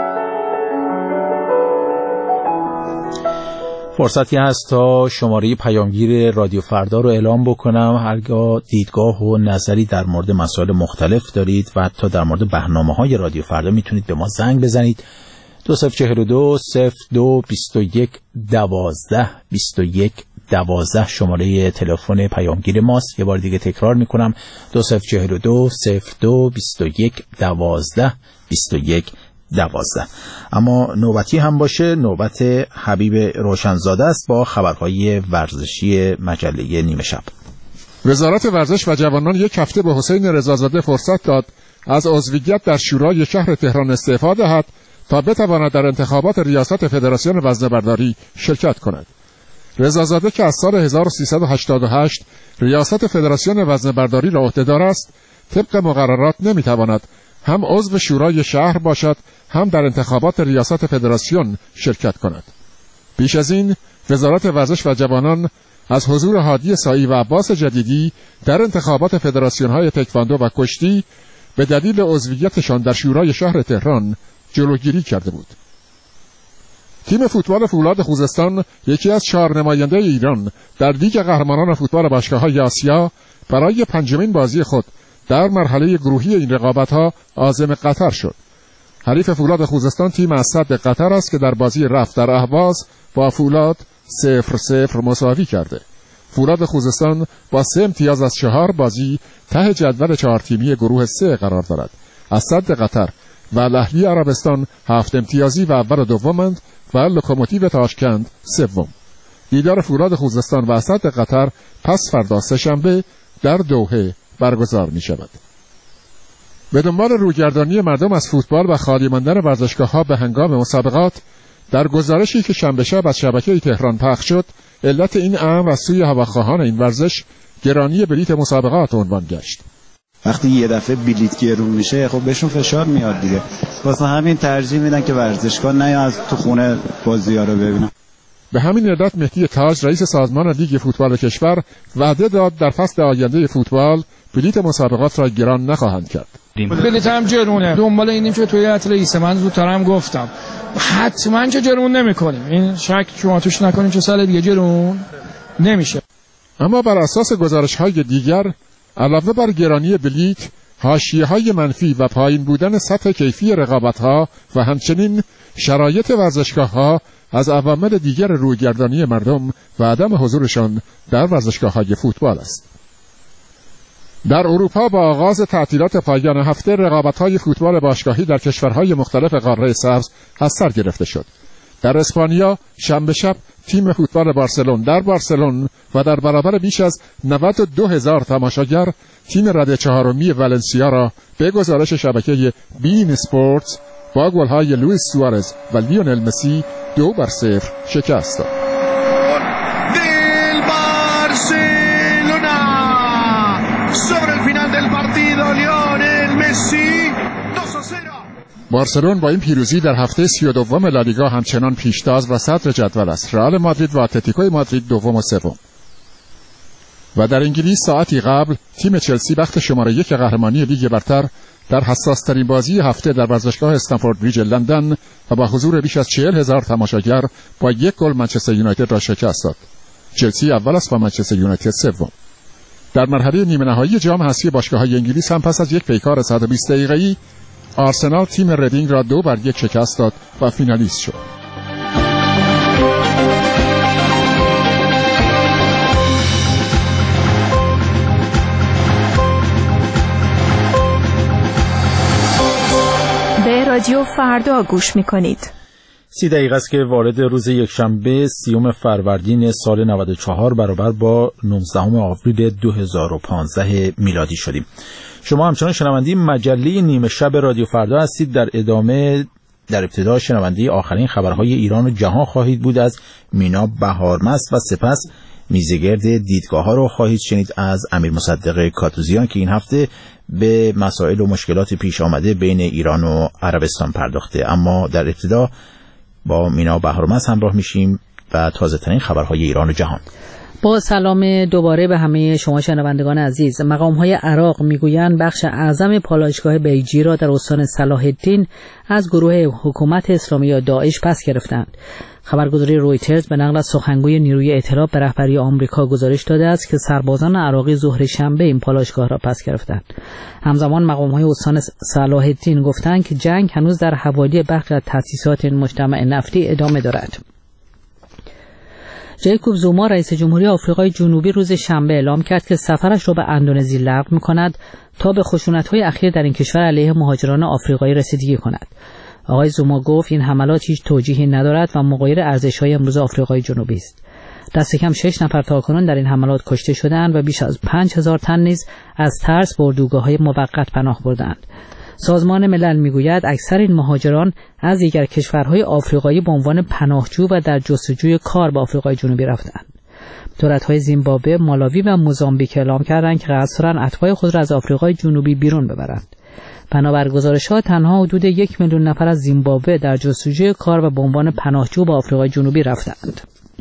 [SPEAKER 1] فرصتی هست تا شماره پیامگیر رادیو فردا رو اعلام بکنم. هرگاه دیدگاه و نظری در مورد مسائل مختلف دارید و حتی در مورد برنامه‌های رادیو فردا میتونید به ما زنگ بزنید. 2042 02 21 12 21 12 شماره تلفن پیامگیر ماست. یه بار دیگه تکرار میکنم: 2042 02 21 12 21 12. اما نوبتی هم باشه، نوبت حبیب روشنزاده است با خبرهای ورزشی مجله نیمه شب.
[SPEAKER 14] وزارت ورزش و جوانان یک هفته به حسین رضازاده فرصت داد از عضویت در شورای شهر تهران استعفا دهد تا بتواند در انتخابات ریاست فدراسیون وزنه‌برداری شرکت کند. رضازاده که از سال 1388 ریاست فدراسیون وزنه‌برداری را عهده‌دار است، طبق مقررات نمیتواند هم عضو شورای شهر باشد هم در انتخابات ریاست فدراسیون شرکت کند. پیش از این وزارت ورزش و جوانان از حضور هادی سایی و عباس جدیدی در انتخابات فدراسیون‌های تکواندو و کشتی به دلیل عضویتشان در شورای شهر تهران جلوگیری کرده بود. تیم فوتبال فولاد خوزستان، یکی از 4 نماینده ایران در لیگ قهرمانان فوتبال باشگاه‌های آسیا، برای 5مین بازی خود در مرحله گروهی این رقابت‌ها عازم قطر شد. حریف فولاد خوزستان تیم اسد قطر است که در بازی رفت در اهواز با فولاد 0-0 مساوی کرده. فولاد خوزستان با 3 امتیاز از 4 بازی ته جدول 4 تیمی گروه 3 قرار دارد. اسد قطر و الاهلی عربستان 7 امتیازی و اول و دومند و لوکوموتیو تاشکند سوم. دیدار فولاد خوزستان و اسد قطر پس فردا سه‌شنبه در دوحه برگزار می شود. به دنبال رویگردانی مردم از فوتبال و خالی ماندن ورزشگاه‌ها به هنگام مسابقات، در گزارشی که شنبه شب از شبکه تهران پخش شد، علت این امر از سوی هواخواهان این ورزش گرانی بلیت مسابقات عنوان گشت.
[SPEAKER 15] وقتی یه دفعه بلیت گرون میشه، خب بهشون فشار میاد دیگه. واسه همین ترجیح میدن که ورزشگاه نیا از تو خونه بازی‌ها رو ببینن.
[SPEAKER 14] به همین علت مهدی تاج رئیس سازمان لیگ فوتبال کشور وعده داد در فصل آینده فوتبال بلیت مسابقات را گران نخواهند کرد.
[SPEAKER 16] بلیت هم جرونه. دنبال اینیم که توی رئیس من زودتر هم گفتم حتما که جرون نمی‌کنیم. این شک شما توش نکنیم چه سال دیگه جرون نمیشه.
[SPEAKER 14] اما بر اساس گزارش‌های دیگر، علاوه بر گرانی بلیت، حاشیه‌های منفی و پایین بودن سطح کیفی رقابت‌ها و همچنین شرایط ورزشگاه‌ها از عوامل دیگر رویگردانی مردم و عدم حضورشان در ورزشگاه‌های فوتبال است. در اروپا با آغاز تعطیلات پایان هفته، رقابت‌های فوتبال باشگاهی در کشورهای مختلف قاره سبز از سر گرفته شد. در اسپانیا شنبه شب تیم فوتبال بارسلون در بارسلون و در برابر بیش از 92,000 تماشاگر تیم رده چهارمی ولنسیا را به گزارش شبکه بین اسپورتس با گل‌های لوئیس سوارز و لیونل مسی 2-0 شکست داد. بارسلون با این پیروزی در هفته 32 لالیگا همچنان پیشتاز و صدر جدول است. رئال مادرید و اتلتیکو مادرید دوم و سوم. و در انگلیس ساعتی قبل تیم چلسی بخت شماره 1 قهرمانی لیگ برتر در حساس‌ترین بازی هفته در ورزشگاه استنفورد بریج لندن و با حضور بیش از 40,000 تماشاگر با 1 گل منچستر یونایتد را شکست داد. چلسی اول است و منچستر یونایتد سوم. در مرحله نیمه نهایی جام حذفی باشگاه‌های انگلیس هم پس از یک پیکار 120 دقیقه‌ای آرسنال تیم ردینگ را 2-1 شکست داد و فینالیست شد.
[SPEAKER 17] به رادیو فردا گوش می‌کنید.
[SPEAKER 1] 30 دقیقه است که وارد روز یکشنبه 30 فروردین سال 94 برابر با 19 آوریل 2015 میلادی شدیم. شما همچنان شنونده مجله نیمه شب رادیو فردا هستید. در ابتدا شنونده آخرین خبرهای ایران و جهان خواهید بود از مینا بهارمست و سپس میزگرد دیدگاه ها رو خواهید شنید از امیر مصدق کاتوزیان که این هفته به مسائل و مشکلات پیش آمده بین ایران و عربستان پرداخته. اما در ابتدا با مینا بهارمست همراه میشیم و تازه ترین خبرهای ایران و جهان.
[SPEAKER 2] با سلام دوباره به همه شما شنوندگان عزیز. مقام‌های عراق میگویند بخش اعظم پالایشگاه بیجی را در استان صلاح الدین از گروه حکومت اسلامی یا داعش پس گرفتند. خبرگزاری رویترز به نقل از سخنگوی نیروی اطلاع به رهبری آمریکا گزارش داده است که سربازان عراقی ظهر شنبه این پالایشگاه را پس گرفتند. همزمان مقام‌های استان صلاح الدین گفتند که جنگ هنوز در حوالی برخی از تأسیسات مجتمع نفتی ادامه دارد. جیکوب زوما رئیس جمهوری آفریقای جنوبی روز شنبه اعلام کرد که سفرش را به اندونزی لغو می‌کند تا به خشونت‌های اخیر در این کشور علیه مهاجران آفریقایی رسیدگی کند. آقای زوما گفت این حملات هیچ توجیهی ندارد و مغایر ارزش‌های امروز آفریقای جنوبی است. دست کم 6 نفر تاکنون در این حملات کشته شدند و بیش از 5000 تن نیز از ترس به اردوگاه‌های موقت پناه بردند. سازمان ملل میگوید اکثر این مهاجران از دیگر کشورهای آفریقایی به عنوان پناهجو و در جستجوی کار به آفریقای جنوبی رفتند. دولت‌های زیمبابوه، مالاوی و موزامبیک اعلام کردند که قصد دارند اتباع خود را از آفریقای جنوبی بیرون ببرند. بنابر گزارش‌ها تنها حدود 1 میلیون نفر از زیمبابوه در جستجوی کار و به عنوان پناهجو به آفریقای جنوبی رفتند.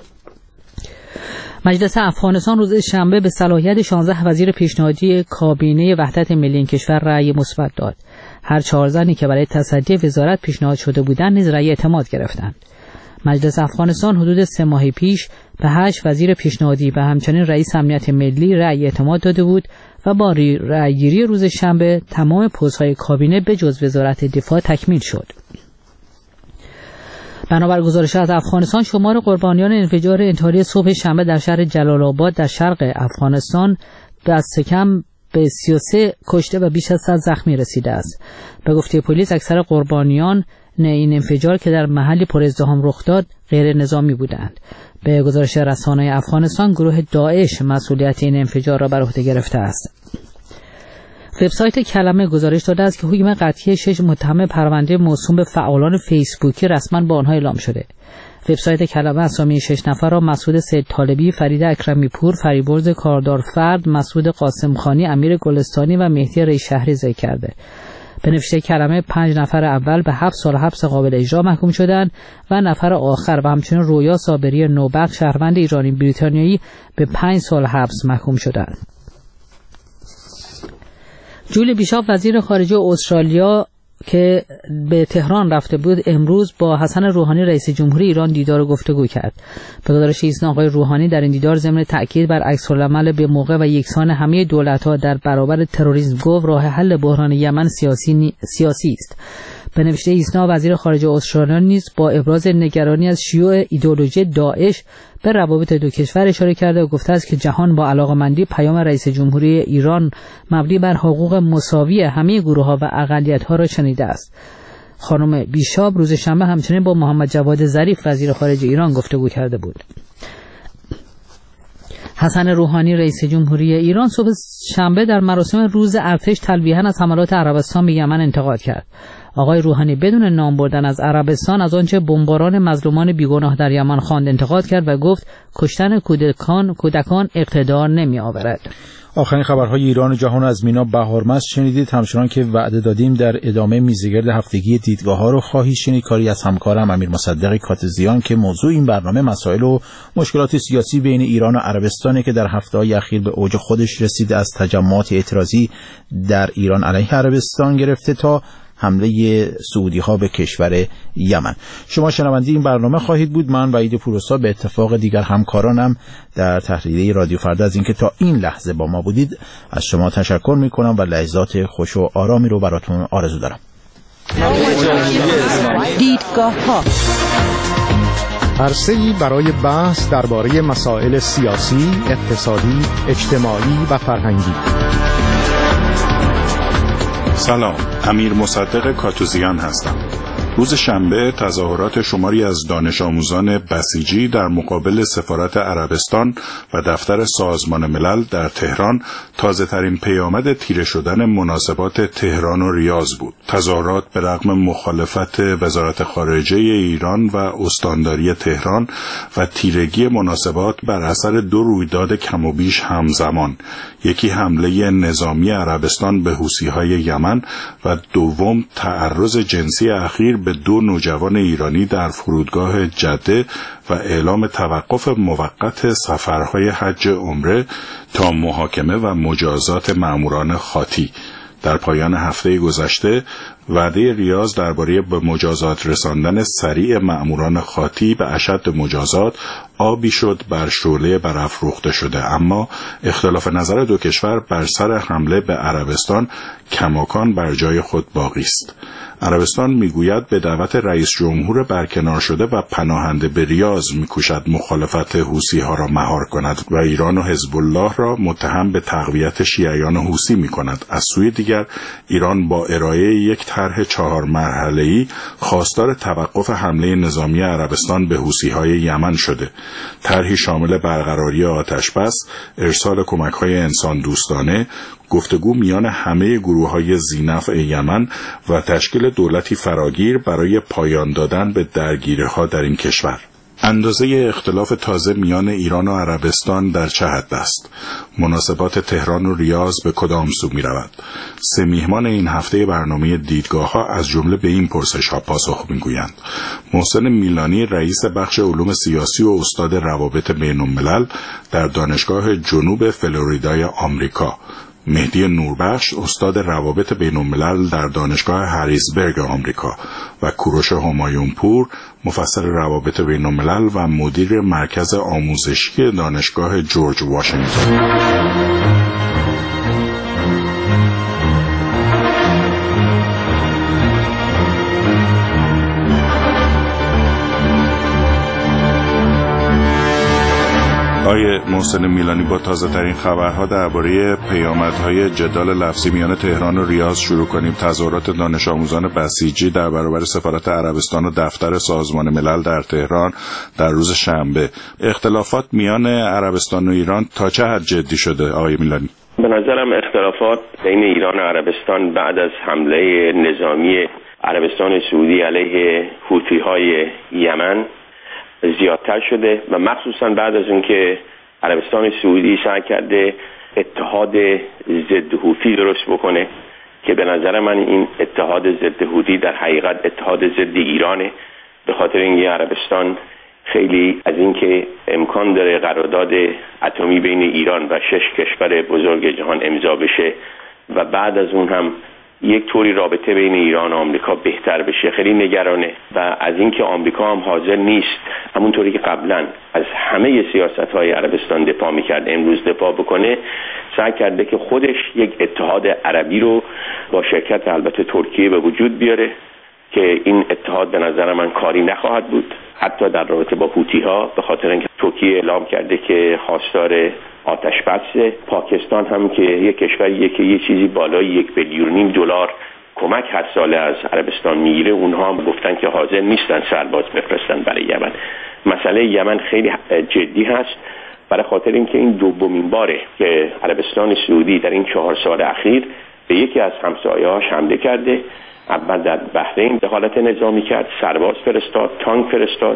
[SPEAKER 2] مجلس افغانستان روز شنبه به صلاحیت 16 وزیر پیشنهادی کابینه وحدت ملی این کشور رأی مثبت داد. هر 4 زنی که برای تصدی وزارت پیشنهاد شده بودند نیز رأی اعتماد گرفتند. مجلس افغانستان حدود 3 ماه پیش به 8 وزیر پیشنهادی و همچنین رئیس امنیت ملی رأی اعتماد داده بود و با رأیگیری روز شنبه تمام پست‌های کابینه به جز وزارت دفاع تکمیل شد. بنابر گزارش از افغانستان شمار قربانیان انفجار انتحاری صبح شنبه در شهر جلال آباد در شرق افغانستان دست کم به 33 کشته و بیش از 100 زخمی رسیده است. به گفته پلیس اکثر قربانیان این انفجار که در محلی پر ازدحام رخ داد غیر نظامی بودند. به گزارش رسانه‌های افغانستان گروه داعش مسئولیت این انفجار را بر عهده گرفته است. وبسایت کلمه گزارش داده است که حکم قطعی 6 متهم پرونده موسوم به فعالان فیسبوکی رسما با آنها اعلام شده. وبسایت کلمه اسامی 6 نفر را مسعود سید طالبی، فرید اکرمی پور، فریبرز کاردار فرد، مسعود قاسم خانی، امیر گلستانی و مهدی ریشهری ذکر کرده. به نوشته کلمه 5 نفر اول به 7 سال حبس قابل اجرا محکوم شدند و نفر آخر و همچنین رویا صابری نوبخت شهروند ایرانی بریتانیایی به 5 سال حبس محکوم شدند. جولی بیشاپ وزیر خارجه استرالیا که به تهران رفته بود امروز با حسن روحانی رئیس جمهوری ایران دیدار و گفتگو کرد. به گزارش ایسنا آقای روحانی در این دیدار ضمن تأکید بر عکس‌العمل به موقع و یکسان همه دولت‌ها در برابر تروریسم گفت راه حل بحران یمن سیاسی است. به نوشته ایسنا وزیر خارجه استرالیا نیز با ابراز نگرانی از شیوع ایدئولوژی داعش به روابط دو کشور اشاره کرده و گفته است که جهان با علاقه‌مندی پیام رئیس جمهوری ایران مبنی بر حقوق مساوی همه گروه‌ها و اقلیت‌ها را شنیده است. خانم بیشاپ روز شنبه همچنین با محمد جواد ظریف وزیر خارجه ایران گفتگو کرده بود. حسن روحانی رئیس جمهوری ایران صبح شنبه در مراسم روز ارتش تلویحاً از حملات عربستان به یمن انتقاد کرد. آقای روحانی بدون نام بردن از عربستان از آنچه بمباران مظلومان بیگناه در یمن خواند انتقاد کرد و گفت کشتن کودکان اقتدار نمی آورد.
[SPEAKER 1] آخرین خبرهای ایران و جهان از مینا بهارمست شنیدید. همچنان که وعده دادیم در ادامه میزگرد هفتگی دیدگاه‌ها رو خواهید شنید. کاری از همکارم امیر مصدق کاتزیان که موضوع این برنامه مسائل و مشکلات سیاسی بین ایران و عربستان که در هفته‌های اخیر به اوج خودش رسیده، از تجمعات اعتراضی در ایران علیه عربستان گرفته تا حمله سعودی ها به کشور یمن. شما شنونده این برنامه خواهید بود. من وحید پوروسا به اتفاق دیگر همکارانم در تحریریه رادیو فردا از اینکه تا این لحظه با ما بودید از شما تشکر میکنم و لحظات خوش و آرامی رو براتون آرزو دارم.
[SPEAKER 18] دیدگاه ها،
[SPEAKER 19] عرصه‌ای برای بحث درباره مسائل سیاسی، اقتصادی، اجتماعی و فرهنگی.
[SPEAKER 20] سلام، امیر مصدق کاتوزیان هستم. روز شنبه تظاهرات شماری از دانش آموزان بسیجی در مقابل سفارت عربستان و دفتر سازمان ملل در تهران تازه ترین پیامد تیره شدن مناسبات تهران و ریاض بود. تظاهرات به رغم مخالفت وزارت خارجه ایران و استانداری تهران و تیرگی مناسبات بر اثر دو رویداد کم و بیش همزمان، یکی حمله نظامی عربستان به حوثی‌های یمن و دوم تعرض جنسی اخیر به دو نوجوان ایرانی در فرودگاه جده و اعلام توقف موقت سفرهای حج عمره تا محاکمه و مجازات ماموران خاطی. در پایان هفته گذشته وعده ریاض درباره به مجازات رساندن سریع ماموران خاطی به اشد مجازات آبی شد بر شعله برافروخته شده، اما اختلاف نظر دو کشور بر سر حمله به عربستان کماکان بر جای خود باقی است. عربستان میگوید به دعوت رئیس جمهور برکنار شده و پناهنده به ریاض میکوشد مخالفت حوثی ها را مهار کند و ایران و حزب الله را متهم به تقویت شیعیان حوثی میکند. از سوی دیگر ایران با ارائه یک طرح 4 مرحله‌ای خواستار توقف حمله نظامی عربستان به حوثی های یمن شده. طرحی شامل برقراری آتش بس، ارسال کمک‌های انسان دوستانه، گفتگو میان همه گروه‌های ذی‌نفع یمن و تشکیل دولتی فراگیر برای پایان دادن به درگیری‌ها در این کشور. اندازه اختلاف تازه میان ایران و عربستان در چه حد است؟ مناسبات تهران و ریاض به کدام سو می رود؟ 3 میهمان این هفته برنامه دیدگاه ها از جمله به این پرسش ها پاسخ می گویند. محسن میلانی رئیس بخش علوم سیاسی و استاد روابط بین الملل در دانشگاه جنوب فلوریدای آمریکا، مهدی نوربخش استاد روابط بین الملل در دانشگاه هریزبرگ آمریکا و کوروش همایونپور مفسر روابط بین الملل و مدیر مرکز آموزشی دانشگاه جورج واشنگتن. آقای محسن میلانی، با تازه ترین خبرها درباره پیامدهای جدال لفظی میان تهران و ریاض شروع کنیم. تظاهرات دانش آموزان بسیجی در برابر سفارت عربستان و دفتر سازمان ملل در تهران در روز شنبه. اختلافات میان عربستان و ایران تا چه حد جدی شده آقای میلانی؟
[SPEAKER 21] به نظرم اختلافات بین ایران و عربستان بعد از حمله نظامی عربستان سعودی علیه حوثی‌های یمن زیادتر شده و مخصوصا بعد از اینکه عربستان سعودی سعی کرده اتحاد ضد حوثی درست بکنه که به نظر من این اتحاد ضد حوثی در حقیقت اتحاد ضد ایرانه، به خاطر اینکه عربستان خیلی از اینکه امکان داره قرارداد اتمی بین ایران و 6 کشور بزرگ جهان امضا بشه و بعد از اون هم یک طوری رابطه بین ایران و آمریکا بهتر بشه، خیلی نگرانه و از اینکه آمریکا هم حاضر نیست همونطوری که قبلا از همه سیاست‌های عربستان دفاع می‌کرد امروز دفاع بکنه، سعی کرده که خودش یک اتحاد عربی رو با شرکت البته ترکیه به وجود بیاره که این اتحاد به نظر من کاری نخواهد بود حتی در رابطه با حوثی‌ها، به خاطر اینکه ترکیه اعلام کرده که خواستار آتش بس. پاکستان هم که یک کشوریه که یه چیزی بالای $1.5 بیلیون کمک هر ساله از عربستان میگیره، اونها هم گفتن که حاضر نیستن سرباز بفرستن برای یمن. مسئله یمن خیلی جدی هست، برای خاطر اینکه این دومین باره که عربستان سعودی در این 4 سال اخیر به یکی از همسایه‌هاش حمله کرده. اول در بحرین دخالت نظامی کرد، سرباز فرستاد، تانک فرستاد،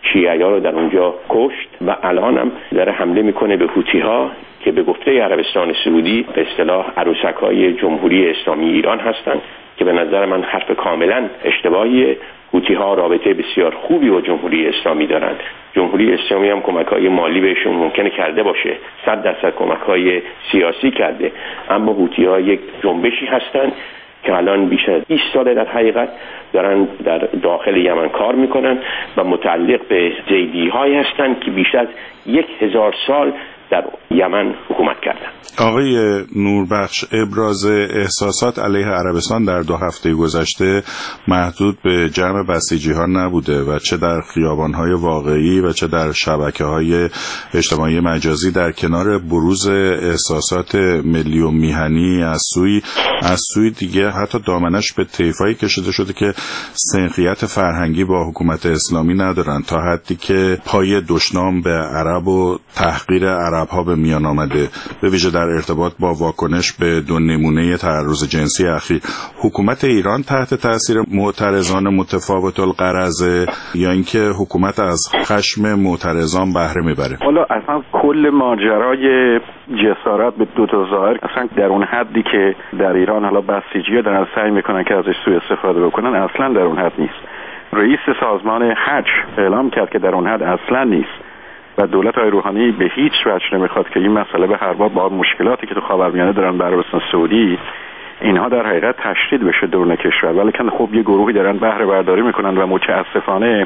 [SPEAKER 21] شیعی‌ها رو در اونجا کشت و الان هم داره حمله میکنه به حوثی‌ها که به گفته عربستان سعودی به اصطلاح عروسک‌های جمهوری اسلامی ایران هستند که به نظر من حرف کاملا اشتباهیه. حوثی‌ها رابطه بسیار خوبی با جمهوری اسلامی دارند. جمهوری اسلامی هم کمک‌های مالی بهشون ممکنه کرده باشه، 100% کمک‌های سیاسی کرده، اما حوثی‌ها یک جنبشی هستند که الان بیش از 20 سال در حقیقت دارن در داخل یمن کار میکنن و متعلق به زیدی‌هایی هستند که بیش از 1000 سال در یمن حکومت کردن.
[SPEAKER 20] آقای نوربخش، ابراز احساسات علیه عربستان در 2 هفته گذشته محدود به جمع بسیجی‌ها نبوده و چه در خیابان‌های واقعی و چه در شبکه‌های اجتماعی مجازی در کنار بروز احساسات ملی و میهنی از سوی دیگه حتی دامنش به طیفایی کشیده شده که سنخیت فرهنگی با حکومت اسلامی ندارن، تا حدی که پای دشنام به عرب و تحقیر عرب‌ها به میان آمده، به ویژه در ارتباط با واکنش به 2 نمونه تعرض جنسی اخیر. حکومت ایران تحت تاثیر معترضان متفاوت الغرض یا اینکه حکومت از خشم معترضان بهره میبره؟
[SPEAKER 5] حالا اصلا کل ماجرای جسارت به 2 تا ظاهر اصلا در اون حدی که در ایران حالا بسیجی‌ها دارن سعی میکنن که ازش سوء استفاده بکنن اصلا در اون حد نیست. رئیس سازمان حج اعلام کرد که در اون حد اصلا نیست و دولت آقای روحانی به هیچ وجه نمیخواد که این مسئله به هر باب با مشکلاتی که تو خاورمیانه دارن با عربستان سعودی اینها در حقیقت تشدید بشه درون کشور، ولی که خب یه گروهی دارن بهره برداری میکنن و متاسفانه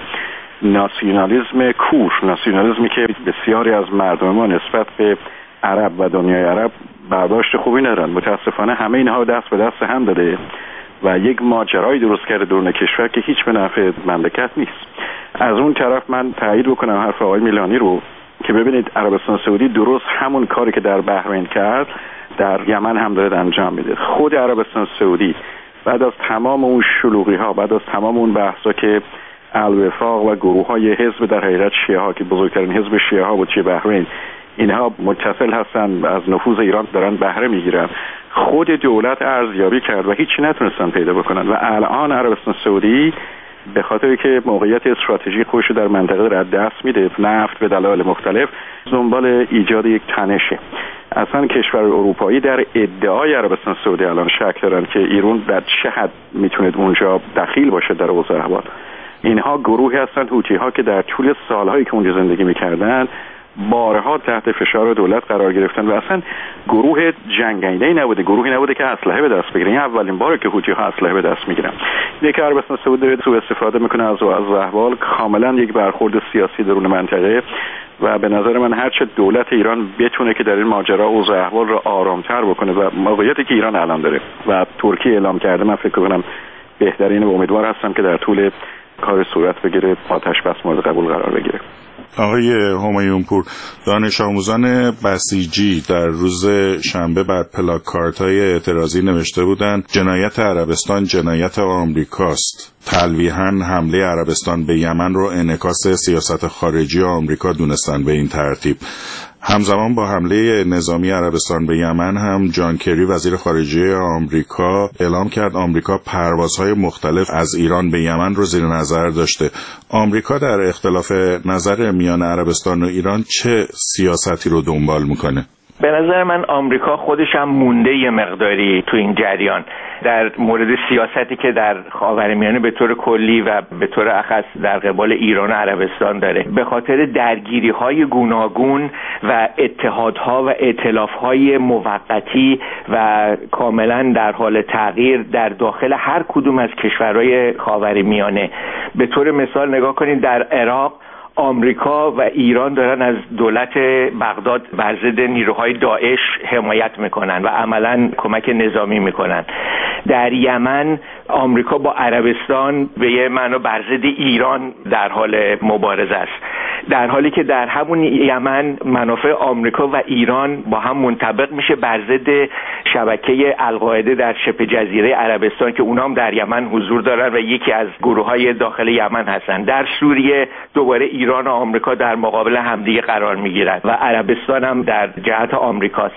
[SPEAKER 5] ناسیونالیسم کور، ناسیونالیسمی که بسیاری از مردم ما نسبت به عرب و دنیای عرب برداشت خوبی ندارن، متاسفانه همه اینها دست به دست هم داده و یک ماجرایی درست کرده درون کشور که هیچ به نفع مملکت نیست. از اون طرف من تایید بکنم حرف آقای میلانی رو که ببینید عربستان سعودی درست همون کاری که در بحرین کرد در یمن هم داره انجام میده. خود عربستان سعودی بعد از تمام اون شلوغی ها، بعد از تمام اون بحثا که الوفاق و گروه های حزب در حقیقت شیعه ها که بزرگترین حزب شیعه ها بود توی بحرین، اینها متصل هستن از نفوذ ایران دارن بهره میگیرن. خود دولت ارزیابی کرد و هیچی نتونستن پیدا بکنن و الان عربستان سعودی به خاطر که موقعیت استراتژیک خودش در منطقه را دست میده، نفت به دلایل مختلف دنبال ایجاد یک تنشه. اصلا کشور اروپایی در ادعای عربستان سعودی الان شک دارن که ایران در چه حد میتونه اونجا دخیل باشه در اوضاع احوال. اینها گروهی هستن حوثی‌ها که در طول سالهایی که اونجا زندگی میکردن بارها تحت فشار دولت قرار گرفتن و اصلا گروه جنگنده‌ای نبوده، گروهی نبوده که اسلحه به دست بگیره. این اولین باره که حوثی‌ها اسلحه به دست میگیرن. یک عربستان سعودی داره سوء استفاده میکنه از احوال، کاملا یک برخورد سیاسی درون منطقه و به نظر من هرچه دولت ایران بتونه که در این ماجرا اوضاع احوال رو آرام‌تر بکنه و موقعیتی که ایران الان داره و ترکیه اعلام کرده، من فکر کنم بهترین و امیدوار هستم که در طول کار صورت بگیره، آتش بس مورد قبول قرار بگیره.
[SPEAKER 20] آقای همایونپور، دانش آموزان بسیجی در روز شنبه بر پلاکاردهای اعتراضی نوشته بودند جنایت عربستان جنایت آمریکاست. تلویحاً حمله عربستان به یمن رو انعکاس سیاست خارجی آمریکا دونستن به این ترتیب. همزمان با حمله نظامی عربستان به یمن هم جان کری وزیر خارجه آمریکا اعلام کرد آمریکا پروازهای مختلف از ایران به یمن رو زیر نظر داشته. آمریکا در اختلاف نظر میان عربستان و ایران چه سیاستی رو دنبال میکنه؟
[SPEAKER 18] به نظر من آمریکا خودش هم مونده یه مقداری تو این جریان در مورد سیاستی که در خاورمیانه به طور کلی و به طور اخص در قبال ایران و عربستان داره، به خاطر درگیری‌های گوناگون و اتحادها و ائتلاف‌های موقتی و کاملا در حال تغییر در داخل هر کدوم از کشورهای خاورمیانه. به طور مثال نگاه کنید در عراق آمریکا و ایران دارن از دولت بغداد بر ضد نیروهای داعش حمایت میکنن و عملاً کمک نظامی میکنن. در یمن آمریکا با عربستان به یه معنی بر ضد ایران در حال مبارزه است، در حالی که در همون یمن منافع آمریکا و ایران با هم منطبق میشه بر ضد شبکه القاعده در شبه جزیره عربستان که اونها هم در یمن حضور دارن و یکی از گروه‌های داخل یمن هستن. در سوریه دوباره ایران و آمریکا در مقابل همدیگه قرار میگیرند و عربستان هم در جهت آمریکاست.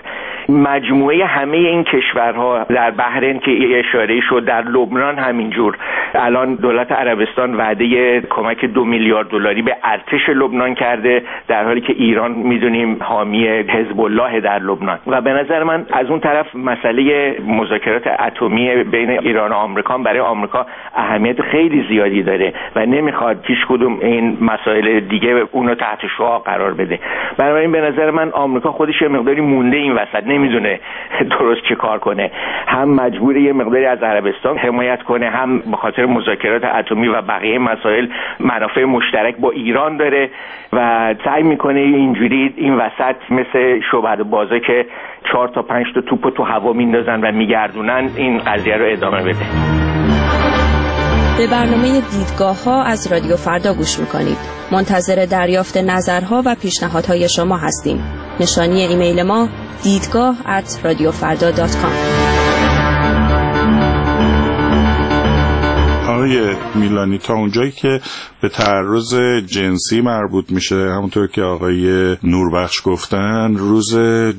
[SPEAKER 18] مجموعه همه این کشورها در بحرین که اشاره شد، در لبنان همینجور، الان دولت عربستان وعده کمک 2 میلیارد دلاری به ارتش لبنان کرده، در حالی که ایران میدونیم حامی حزب الله در لبنان. و به نظر من از اون طرف مسئله مذاکرات اتمی بین ایران و آمریکا برای آمریکا اهمیت خیلی زیادی داره و نمیخواد هیچ کدوم این مسائل دیگه اونو تحت شعاع قرار بده. بنابراین به نظر من آمریکا خودش یه مقداری مونده این وسط، نمیدونه درست چه کار کنه. هم مجبوره یه مقداری از عربستان حمایت کنه، هم به خاطر مذاکرات اتمی و بقیه مسائل منافع مشترک با ایران داره و سعی میکنه اینجوری این وسط مثل شعبده بازا که 4 تا 5 تا توپو تو هوا میندازن و میگردونن این قضیه رو ادامه بده.
[SPEAKER 6] به برنامه دیدگاه ها از رادیو فردا گوش میکنید. منتظر دریافت نظرها و پیشنهادهای شما هستیم. نشانی ایمیل ما دیدگاه@radiofarda.com.
[SPEAKER 20] آقای میلانی، تا اونجایی که به تعرض جنسی مربوط میشه، همونطور که آقای نوربخش گفتن، روز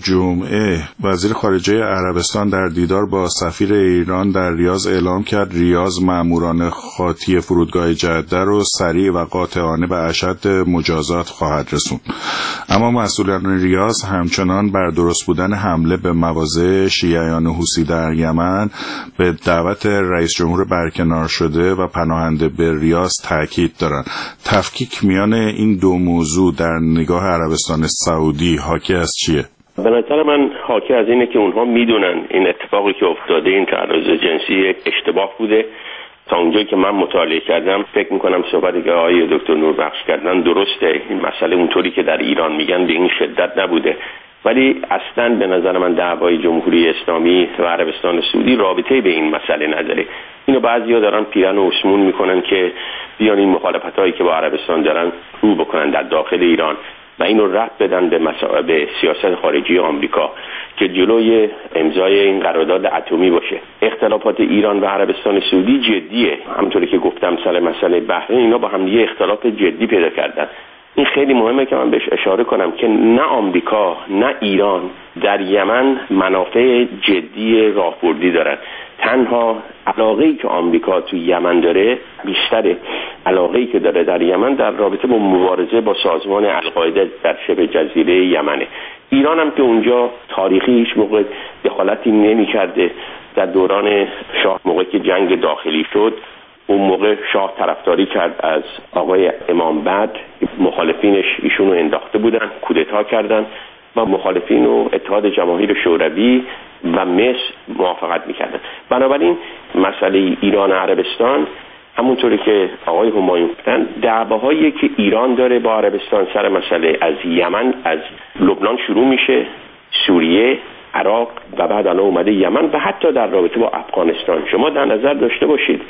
[SPEAKER 20] جمعه وزیر خارجه عربستان در دیدار با سفیر ایران در ریاض اعلام کرد ریاض ماموران خاطی فرودگاه جده رو سریع و قاطعانه به اشد مجازات خواهد رسوند. اما مسئولان ریاض همچنان بر درست بودن حمله به مواضع شیعیان حوثی در یمن به دعوت رئیس جمهور برکنار شده و پناهنده به ریاض تاکید دارند. تفکیک میان این دو موضوع در نگاه عربستان سعودی حاکی از چیه؟
[SPEAKER 21] به نظر من حاکی از اینه که اونها میدونن این اتفاقی که افتاده، این تعرض جنسی اشتباه بوده. تا اونجایی که من مطالعه کردم فکر میکنم صحبتی که آقای دکتر نوربخش کردن درسته. این مسئله اونطوری که در ایران میگن به این شدت نبوده، ولی اصلا به نظر من دعوای جمهوری اسلامی و عربستان سعودی رابطه به این مسئله نداره. اینو بعضیا دارن پیرن و اسمون میکنن که بیان این مخالفتایی که با عربستان دارن رو بکنن در داخل ایران و اینو رد بدن به سیاست خارجی آمریکا که جلوی امضای این قرارداد اتمی باشه. اختلافات ایران و عربستان سعودی جدیه. همونطوری که گفتم سر مسئله بحرین اینا با هم دیگه اختلاف جدی پیدا کردن. این خیلی مهمه که من بهش اشاره کنم که نه آمریکا نه ایران در یمن منافع جدی راهبردی دارن. تنها علاقه‌ای که آمریکا تو یمن داره، بیشتر علاقه‌ای که داره در یمن در رابطه با مبارزه با سازمان القاعده در شبه جزیره یمنه. ایران هم که اونجا تاریخی هیچ موقع دخالتی نمی‌کرده. در دوران شاه موقعی که جنگ داخلی شد، اون موقع شاه طرفداری کرد از آقای امام بعد، مخالفینش ایشونو انداخته بودن، کودتا کردن و مخالفین و اتحاد جماهیر شوروی و مصر موافقت میکردن. بنابراین مسئله ایران و عربستان همونطوری که آقای همایون گفتن، دعواهایی که ایران داره با عربستان سر مسئله از یمن، از لبنان شروع میشه، سوریه، عراق و بعد الان اومده یمن و حتی در رابطه با افغانستان. شما در نظر داشته باشید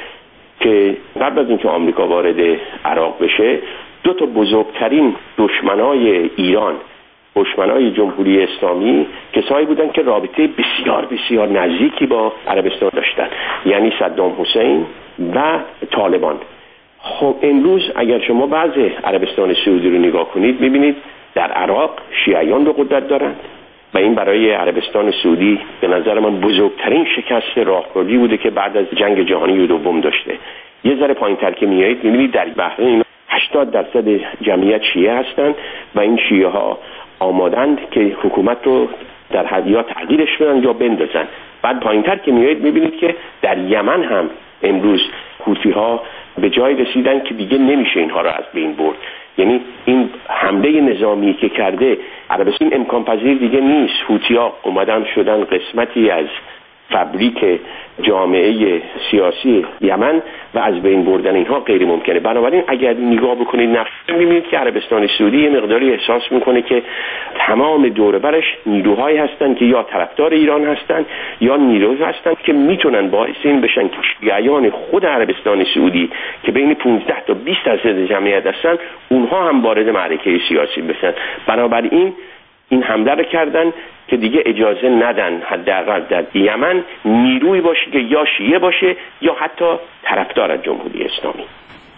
[SPEAKER 21] که قبل از اینکه آمریکا وارد عراق بشه، دو تا بزرگترین دشمنای ایران، دشمنای جمهوری اسلامی، کسایی بودن که رابطه بسیار بسیار نزدیکی با عربستان داشتن، یعنی صدام حسین و طالبان. خب امروز اگر شما بعض عربستان سعودی رو نگاه کنید، میبینید در عراق شیعیان رو قدرت دارند و این برای عربستان سعودی به نظر من بزرگترین شکست راهبردی بوده که بعد از جنگ جهانی دوم داشته. یه ذره پایین‌تر که میایید میبینید در بحرین 80% جمعیت شیعه هستند و این شیعه ها آمادند که حکومت رو در حد یا تغییرش بدن یا بندازن. بعد پایین‌تر که میایید میبینید که در یمن هم امروز حوثی ها به جای رسیدن که دیگه نمیشه اینها رو از بین برد. یعنی این حمله نظامی که کرده عربستان امکان پذیر دیگه نیست. حوثی ها اومدن شدن قسمتی از فبریک جامعه سیاسی یمن و از بین بردن اینها غیر ممکنه. بنابراین اگر نگاه بکنید نقشه می‌بینید که عربستان سعودی یه مقداری احساس میکنه که تمام دور برش نیروهایی هستن که یا طرفدار ایران هستن یا نیروهایی هستن که میتونن باعث این بشن که شیعیان خود عربستان سعودی که بین 15 تا 20% جمعیت هستن، اونها هم وارد معرکه سیاسی بشن. بنابراین این حمله رو کردن که دیگه اجازه ندن حداقل در یمن نیروی باشه که یا شیعه باشه یا حتی طرفدار از جمهوری اسلامی.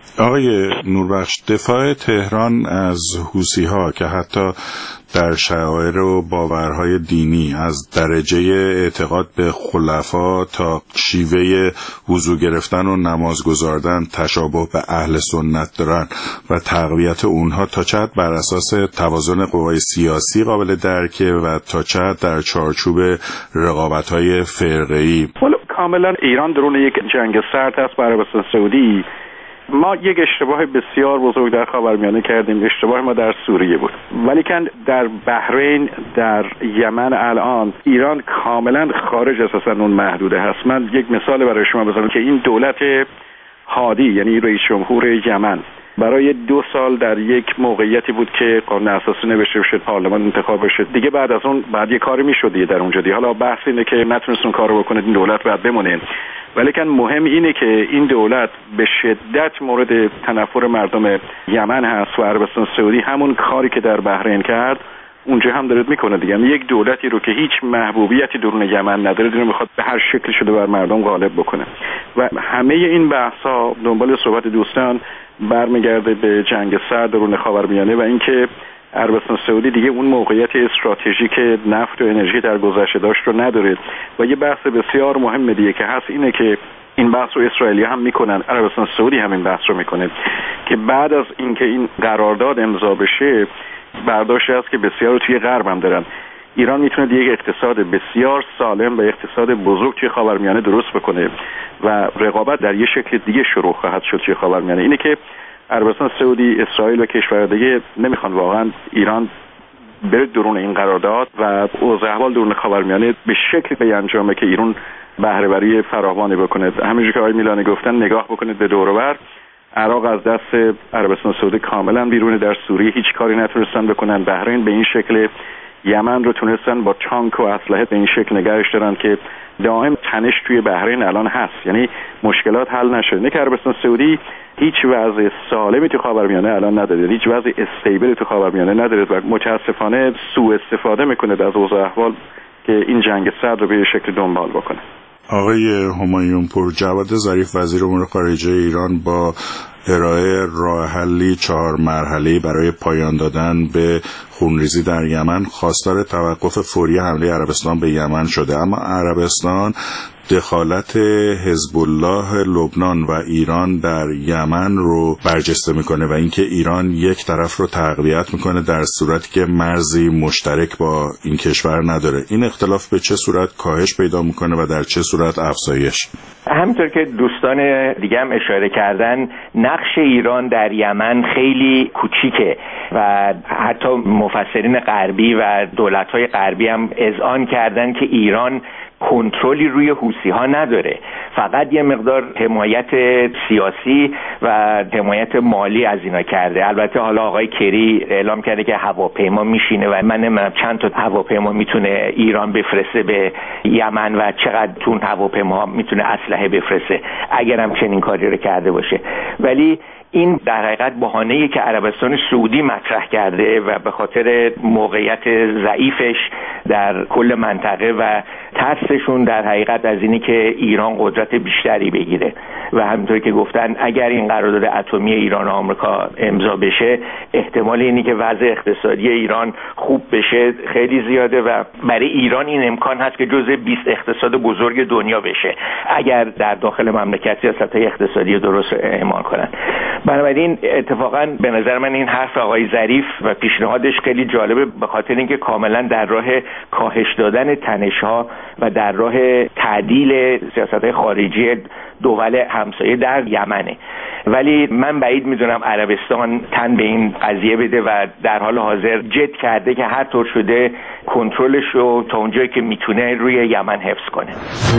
[SPEAKER 20] آقای نوربخش، دفاع تهران از حوثی‌ها که حتی در شعائر و باورهای دینی از درجه اعتقاد به خلفا تا شیوه وضو گرفتن و نماز گزاردن تشابه به اهل سنت دارن و تقویت اونها تا چه حد بر اساس توازن قوای سیاسی قابل درکه و تا چه حد در چارچوب رقابت‌های فرقه‌ای؟
[SPEAKER 5] کاملا ایران درون یک جنگ سرد هست با عربستان سعودی. ما یک اشتباه بسیار بزرگ در خاورمیانه کردیم. اشتباه ما در سوریه بود، ولیکن در بحرین، در یمن الان ایران کاملا خارج اساسا اون محدوده هست. من یک مثال برای شما بزنم که این دولت هادی یعنی رئیس جمهور یمن برای 2 سال در یک موقعیتی بود که قانون اساسی نوشته بشه، پارلمان انتخاب بشه، دیگه بعد از اون بعد یه کاری میشد دیگه در اونجا دیگه. حالا بحث اینه که نتونست اون کارو بکنه، این دولت بعد بمونه، ولیکن مهم اینه که این دولت به شدت مورد تنفر مردم یمن هست و عربستان سعودی همون کاری که در بحرین کرد اونجا هم داره میکنه دیگه. یعنی یک دولتی رو که هیچ محبوبیتی درون یمن نداره دیگه میخواد به هر شکلی شده بر مردم غالب بکنه و همه این بحث ها دنبال صحبت دوستان برمیگرده به جنگ سرد درون خاورمیانه و اینکه عربستان سعودی دیگه اون موقعیت استراتژیک نفت و انرژی در گذشته داشت رو نداره و یه بحث بسیار مهم دیگه که هست اینه که این بحث رو اسرائیلی هم میکنن، عربستان سعودی هم این بحث رو میکنه که بعد از اینکه این قرارداد امضا بشه برداشتی هست که بسیار توی غرب هم دارن. ایران میتونه یک اقتصاد بسیار سالم و اقتصاد بزرگ توی خاورمیانه درست بکنه و رقابت در یه شکل دیگه شروع خواهد شد توی خاورمیانه. اینه که عربستان سعودی، اسرائیل و کشورهای دیگه نمیخوان واقعا ایران بره درون این قرارداد و اوضاع احوال درون خاورمیانه به شکلی بیانجامه که ایران بهره وری فراوانی بکنه. همینجوری که آقای میلانی گفتن نگاه بکنید به دور و بر، عراق از دست عربستان سعودی کاملا بیرونه، در سوریه هیچ کاری نتونستن بکنن، بحرین به این شکل، یمن رو تونستن با تانک و اسلحه به این شکل نگهش دارن که دائم تنش توی بحرین الان هست، یعنی مشکلات حل نشده. نه که عربستان سعودی هیچ وضع سالمی تو خاورمیانه الان نداره، هیچ وضع استیبل تو خاورمیانه نداره و متاسفانه سوء استفاده میکنه از اوضاع احوال که این جنگ سرد رو به شکل دنبال بکنه.
[SPEAKER 20] آقای همایون پور، جواد ظریف وزیر امور خارجه ایران با ارائه راه حلی 4 مرحله‌ای برای پایان دادن به خونریزی در یمن خواستار توقف فوری حمله عربستان به یمن شده، اما عربستان دخالت حزب الله لبنان و ایران در یمن رو برجسته میکنه و اینکه ایران یک طرف رو تقویت میکنه در صورتی که مرزی مشترک با این کشور نداره. این اختلاف به چه صورت کاهش پیدا میکنه و در چه صورت افزایش؟
[SPEAKER 18] همینطور که دوستان دیگه هم اشاره کردن، نقش ایران در یمن خیلی کوچیکه و حتی مفسرین غربی و دولت‌های غربی هم اذعان کردن که ایران کنترلی روی حوثی‌ها نداره، فقط یه مقدار حمایت سیاسی و حمایت مالی از اینا کرده. البته حالا آقای کری اعلام کرده که هواپیما میشینه و من نمیدونم چند تا هواپیما میتونه ایران بفرسته به یمن و چقدر تون هواپیما میتونه اسلحه بفرسته اگرم چنین کاری رو کرده باشه، ولی این در حقیقت بهانه‌ای که عربستان سعودی مطرح کرده و به خاطر موقعیت ضعیفش در کل منطقه و ترسشون در حقیقت از اینی که ایران قدرت بیشتری بگیره و همونطور که گفتن اگر این قرارداد اتمی ایران و آمریکا امضا بشه احتمال اینی که وضع اقتصادی ایران خوب بشه خیلی زیاده و برای ایران این امکان هست که جزء 20 اقتصاد بزرگ دنیا بشه اگر در داخل مملکت سیاست‌های اقتصادی درست اعمال کنن. بنابراین اتفاقا به نظر من این حرف آقای ظریف و پیشنهادش خیلی جالبه به خاطر اینکه کاملا در راه کاهش دادن تنش‌ها و در راه تعدیل سیاست‌های خارجی دول همسایه در یمنه، ولی من بعید میدونم عربستان تن به این قضیه بده و در حال حاضر جد کرده که هر طور شده کنترلش رو تا اونجایی که میتونه روی یمن حفظ کنه.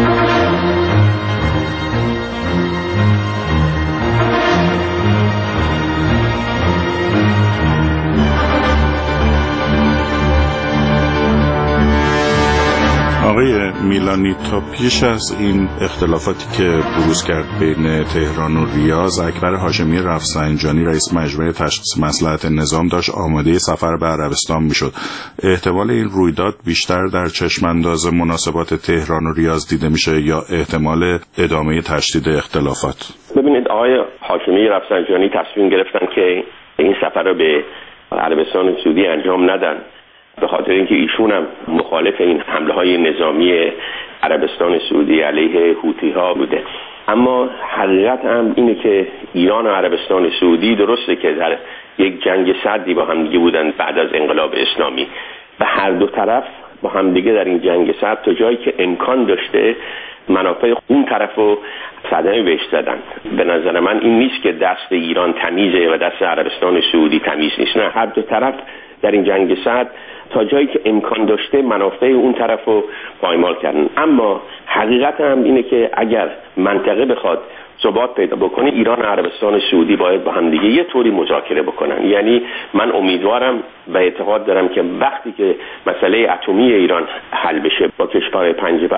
[SPEAKER 20] آقای میلانی، تا پیش از این اختلافاتی که بروز کرد بین تهران و ریاض، اکبر هاشمی رفسنجانی رئیس مجمع تشخیص مصلحت نظام داشت آماده سفر به عربستان میشد. احتمال این رویداد بیشتر در چشمانداز مناسبات تهران و ریاض دیده میشه یا احتمال ادامه تشدید اختلافات؟
[SPEAKER 21] ببینید، آقای حاشمی رفسنجانی تصمیم گرفتن که این سفر رو به عربستان سعودی انجام ندن، به خاطر اینکه ایشون هم مخالف این حمله های نظامی عربستان سعودی علیه حوثی ها بوده. اما حقیقت هم اینه که ایران و عربستان سعودی درسته که در یک جنگ سردی با هم دیگه بودن بعد از انقلاب اسلامی و هر دو طرف با هم دیگه در این جنگ سرد تا جایی که امکان داشته منافع اون طرف رو صدمه بهش زدن. به نظر من این نیست که دست ایران تمیزه و دست عربستان سعودی تمیز نیست، نه، هر دو طرف در این جنگ سرد تا جایی که امکان داشته منافع اون طرف رو پایمال کردن. اما حقیقت هم اینه که اگر منطقه بخواد ثبات پیدا بکنه، ایران و عربستان سعودی باید با هم دیگه یه طوری مذاکره بکنن. یعنی من امیدوارم و اعتقاد دارم که وقتی که مسئله اتمی ایران حل بشه با کشور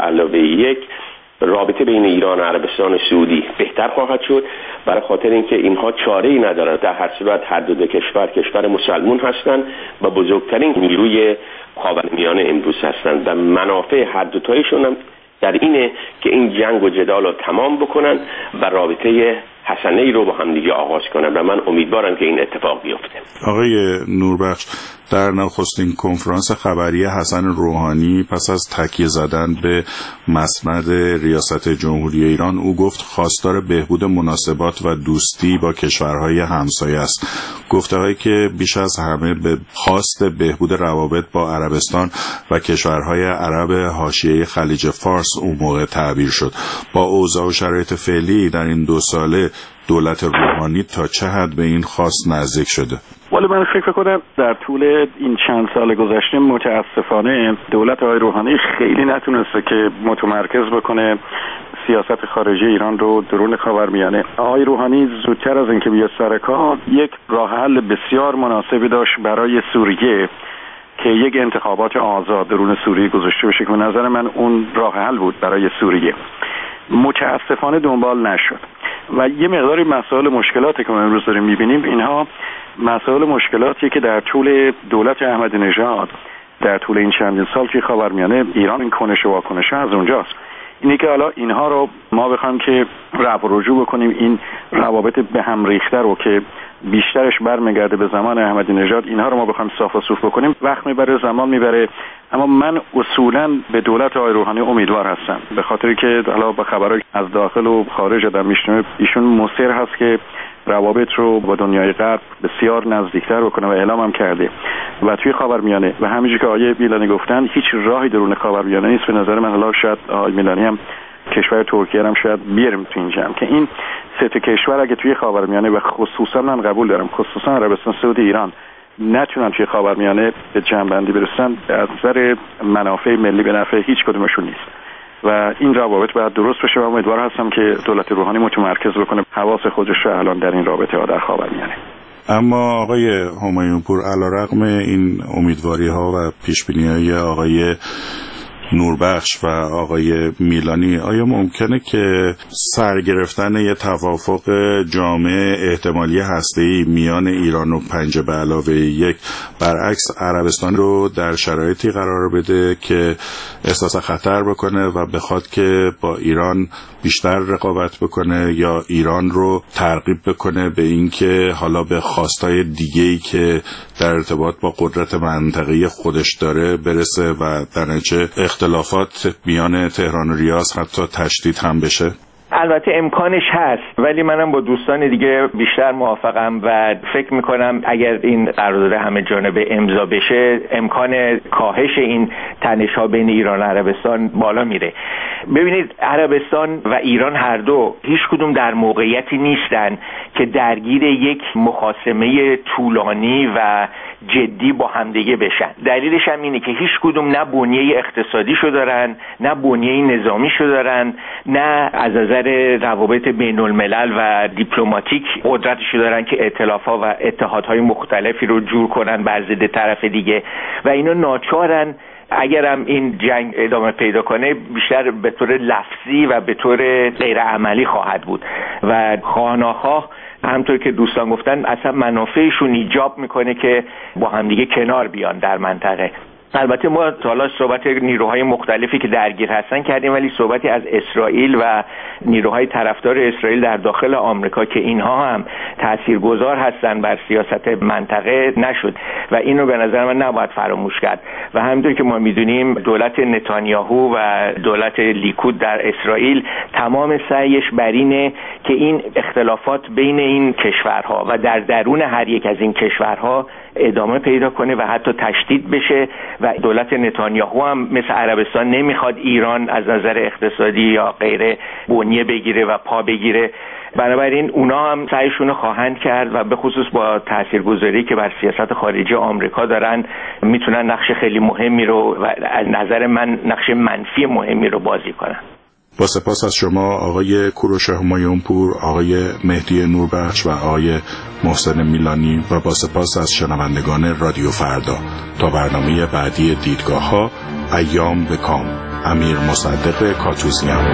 [SPEAKER 21] 5+1 رابطه بین ایران و عربستان سعودی بهتر خواهد شد، برای خاطر اینکه اینها چاره‌ای ندارن. در هر صورت هر دو کشور مسلمان هستند و بزرگترین نیروی خاورمیانه امروز هستند و منافع هر دو تایشون هم در اینه که این جنگ و جدال رو تمام بکنن و رابطه حسنه‌ای رو با هم دیگه آغاز کنن و من امیدوارم که این اتفاق بیفته.
[SPEAKER 20] آقای نوربخش، در نخستین کنفرانس خبری حسن روحانی پس از تکیه زدن به مسند ریاست جمهوری ایران، او گفت خواستار بهبود مناسبات و دوستی با کشورهای همسایه است. گفته‌هایی که بیش از همه به خواست بهبود روابط با عربستان و کشورهای عرب حاشیه خلیج فارس اون موقع تعبیر شد. با اوضاع و شرایط فعلی در این 2 ساله دولت روحانی تا چه حد به این خواست نزدیک شده؟
[SPEAKER 3] ولی من فکر کنم در طول این چند سال گذشته متاسفانه دولت آقای روحانی خیلی نتونسته که متمرکز بکنه سیاست خارجی ایران رو درون خاورمیانه. آقای روحانی زودتر از اینکه بیاد سر کار یک راه حل بسیار مناسبی داشت برای سوریه که یک انتخابات آزاد درون سوریه گذاشته بشه که به نظر من اون راه حل بود برای سوریه. متاسفانه دنبال نشد و یه مقداری مسائل مشکلاتی که ما امروز داریم می‌بینیم، اینها مسائل مشکلاتی که در طول دولت احمدی نژاد در طول این چندین سال که خاورمیانه ایران این کنش و واکنش از اونجاست. اینه که حالا اینها رو ما بخوایم که رفع و رجوع بکنیم، این روابط به هم ریخته رو که بیشترش برمیگرده به زمان احمدی نژاد، اینها رو ما بخوایم صاف و صوف بکنیم وقت میبره، زمان میبره. اما من اصولا به دولت آقای روحانی امیدوار هستم، به خاطری که حالا با خبرهای از داخل و خارج آدم میشنوه ایشون مصر هست که روابط رو با دنیای غرب بسیار نزدیکتر بکنه و اعلام هم کرده و توی خاورمیانه و همینجوری که آقای میلانی گفتن هیچ راهی درون خاورمیانه نیست. به نظر من حالا شاید آقای میلانی هم کشور ترکیه هم شاید بیاریم تو این جمع که این 3 کشور اگه توی خاورمیانه و خصوصا من قبول دارم خصوصا عربستان سعودی ایران نتونن توی خاورمیانه به جمع‌بندی برسن، از نظر منافع ملی به نفع هیچ کدومشون نیست و این روابط باید درست بشه و امیدوار هستم که دولت روحانی متمرکز بکنه حواس خودش رو الان در این رابطه ها در خاورمیانه.
[SPEAKER 20] اما آقای همایونپور، علیرغم این امیدواری‌ها و پیش‌بینی‌های آقای نوربخش و آقای میلانی، آیا ممکنه که سرگرفتن یه توافق جامع احتمالی هسته‌ای میان ایران و 5+1 برعکس عربستان رو در شرایطی قرار بده که احساس خطر بکنه و بخواد که با ایران بیشتر رقابت بکنه یا ایران رو ترغیب بکنه به این که حالا به خواستای دیگه‌ای که در ارتباط با قدرت منطقه‌ای خودش داره برسه و در نتیجه اختلافات میان تهران و ریاض حتی تشدید هم بشه؟
[SPEAKER 18] البته امکانش هست، ولی منم با دوستان دیگه بیشتر موافقم و فکر میکنم اگر این قرارداد همه جانبه امضا بشه امکان کاهش این تنش‌ها بین ایران و عربستان بالا میره. ببینید عربستان و ایران هر دو هیچ کدوم در موقعیتی نیستن که درگیر یک مخاصمه طولانی و جدی با همدیگه بشن. دلیلش هم اینه که هیچ کدوم نه بنیه اقتصادیشو دارن، نه بنیه نظامیشو دارن، نه از نظر روابط بین الملل و دیپلماتیک قدرتشو دارن که ائتلاف‌ها و اتحادهای مختلفی رو جور کنن بر ضد طرف دیگه و اینا ناچارن اگرم این جنگ ادامه پیدا کنه بیشتر به طور لفظی و به طور غیر عملی خواهد بود و خواه‌ناخواه همطور که دوستان گفتن اصلا منافعشون ایجاب میکنه که با همدیگه کنار بیان در منطقه. البته ما حالا صحبت نیروهای مختلفی که درگیر هستن کردیم، ولی صحبتی از اسرائیل و نیروهای طرفدار اسرائیل در داخل آمریکا که اینها هم تاثیرگذار هستن بر سیاست منطقه نشد و اینو به نظر من نباید فراموش کرد. و همونطور که ما میدونیم دولت نتانیاهو و دولت لیکود در اسرائیل تمام سعیش بر اینه که این اختلافات بین این کشورها و در درون هر یک از این کشورها ادامه پیدا کنه و حتی تشدید بشه. و دولت نتانیاهو هم مثل عربستان نمیخواد ایران از نظر اقتصادی یا غیره بنیه بگیره و پا بگیره. بنابراین اونا هم سعیشون رو خواهند کرد و به خصوص با تاثیرگذاری که بر سیاست خارجی آمریکا دارن میتونن نقش خیلی مهمی رو و از نظر من نقش منفی مهمی رو بازی کنن.
[SPEAKER 20] با سپاس از شما آقای کوروش همایونپور، آقای مهدی نوربخش و آقای محسن میلانی و با سپاس از شنوندگان رادیو فردا. تا برنامه بعدی دیدگاه‌ها، ایام به کام. امیر مصدق کاتوزیان.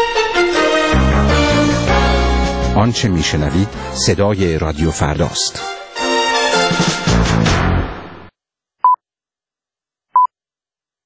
[SPEAKER 7] آنچه میشنوید صدای رادیو فرداست.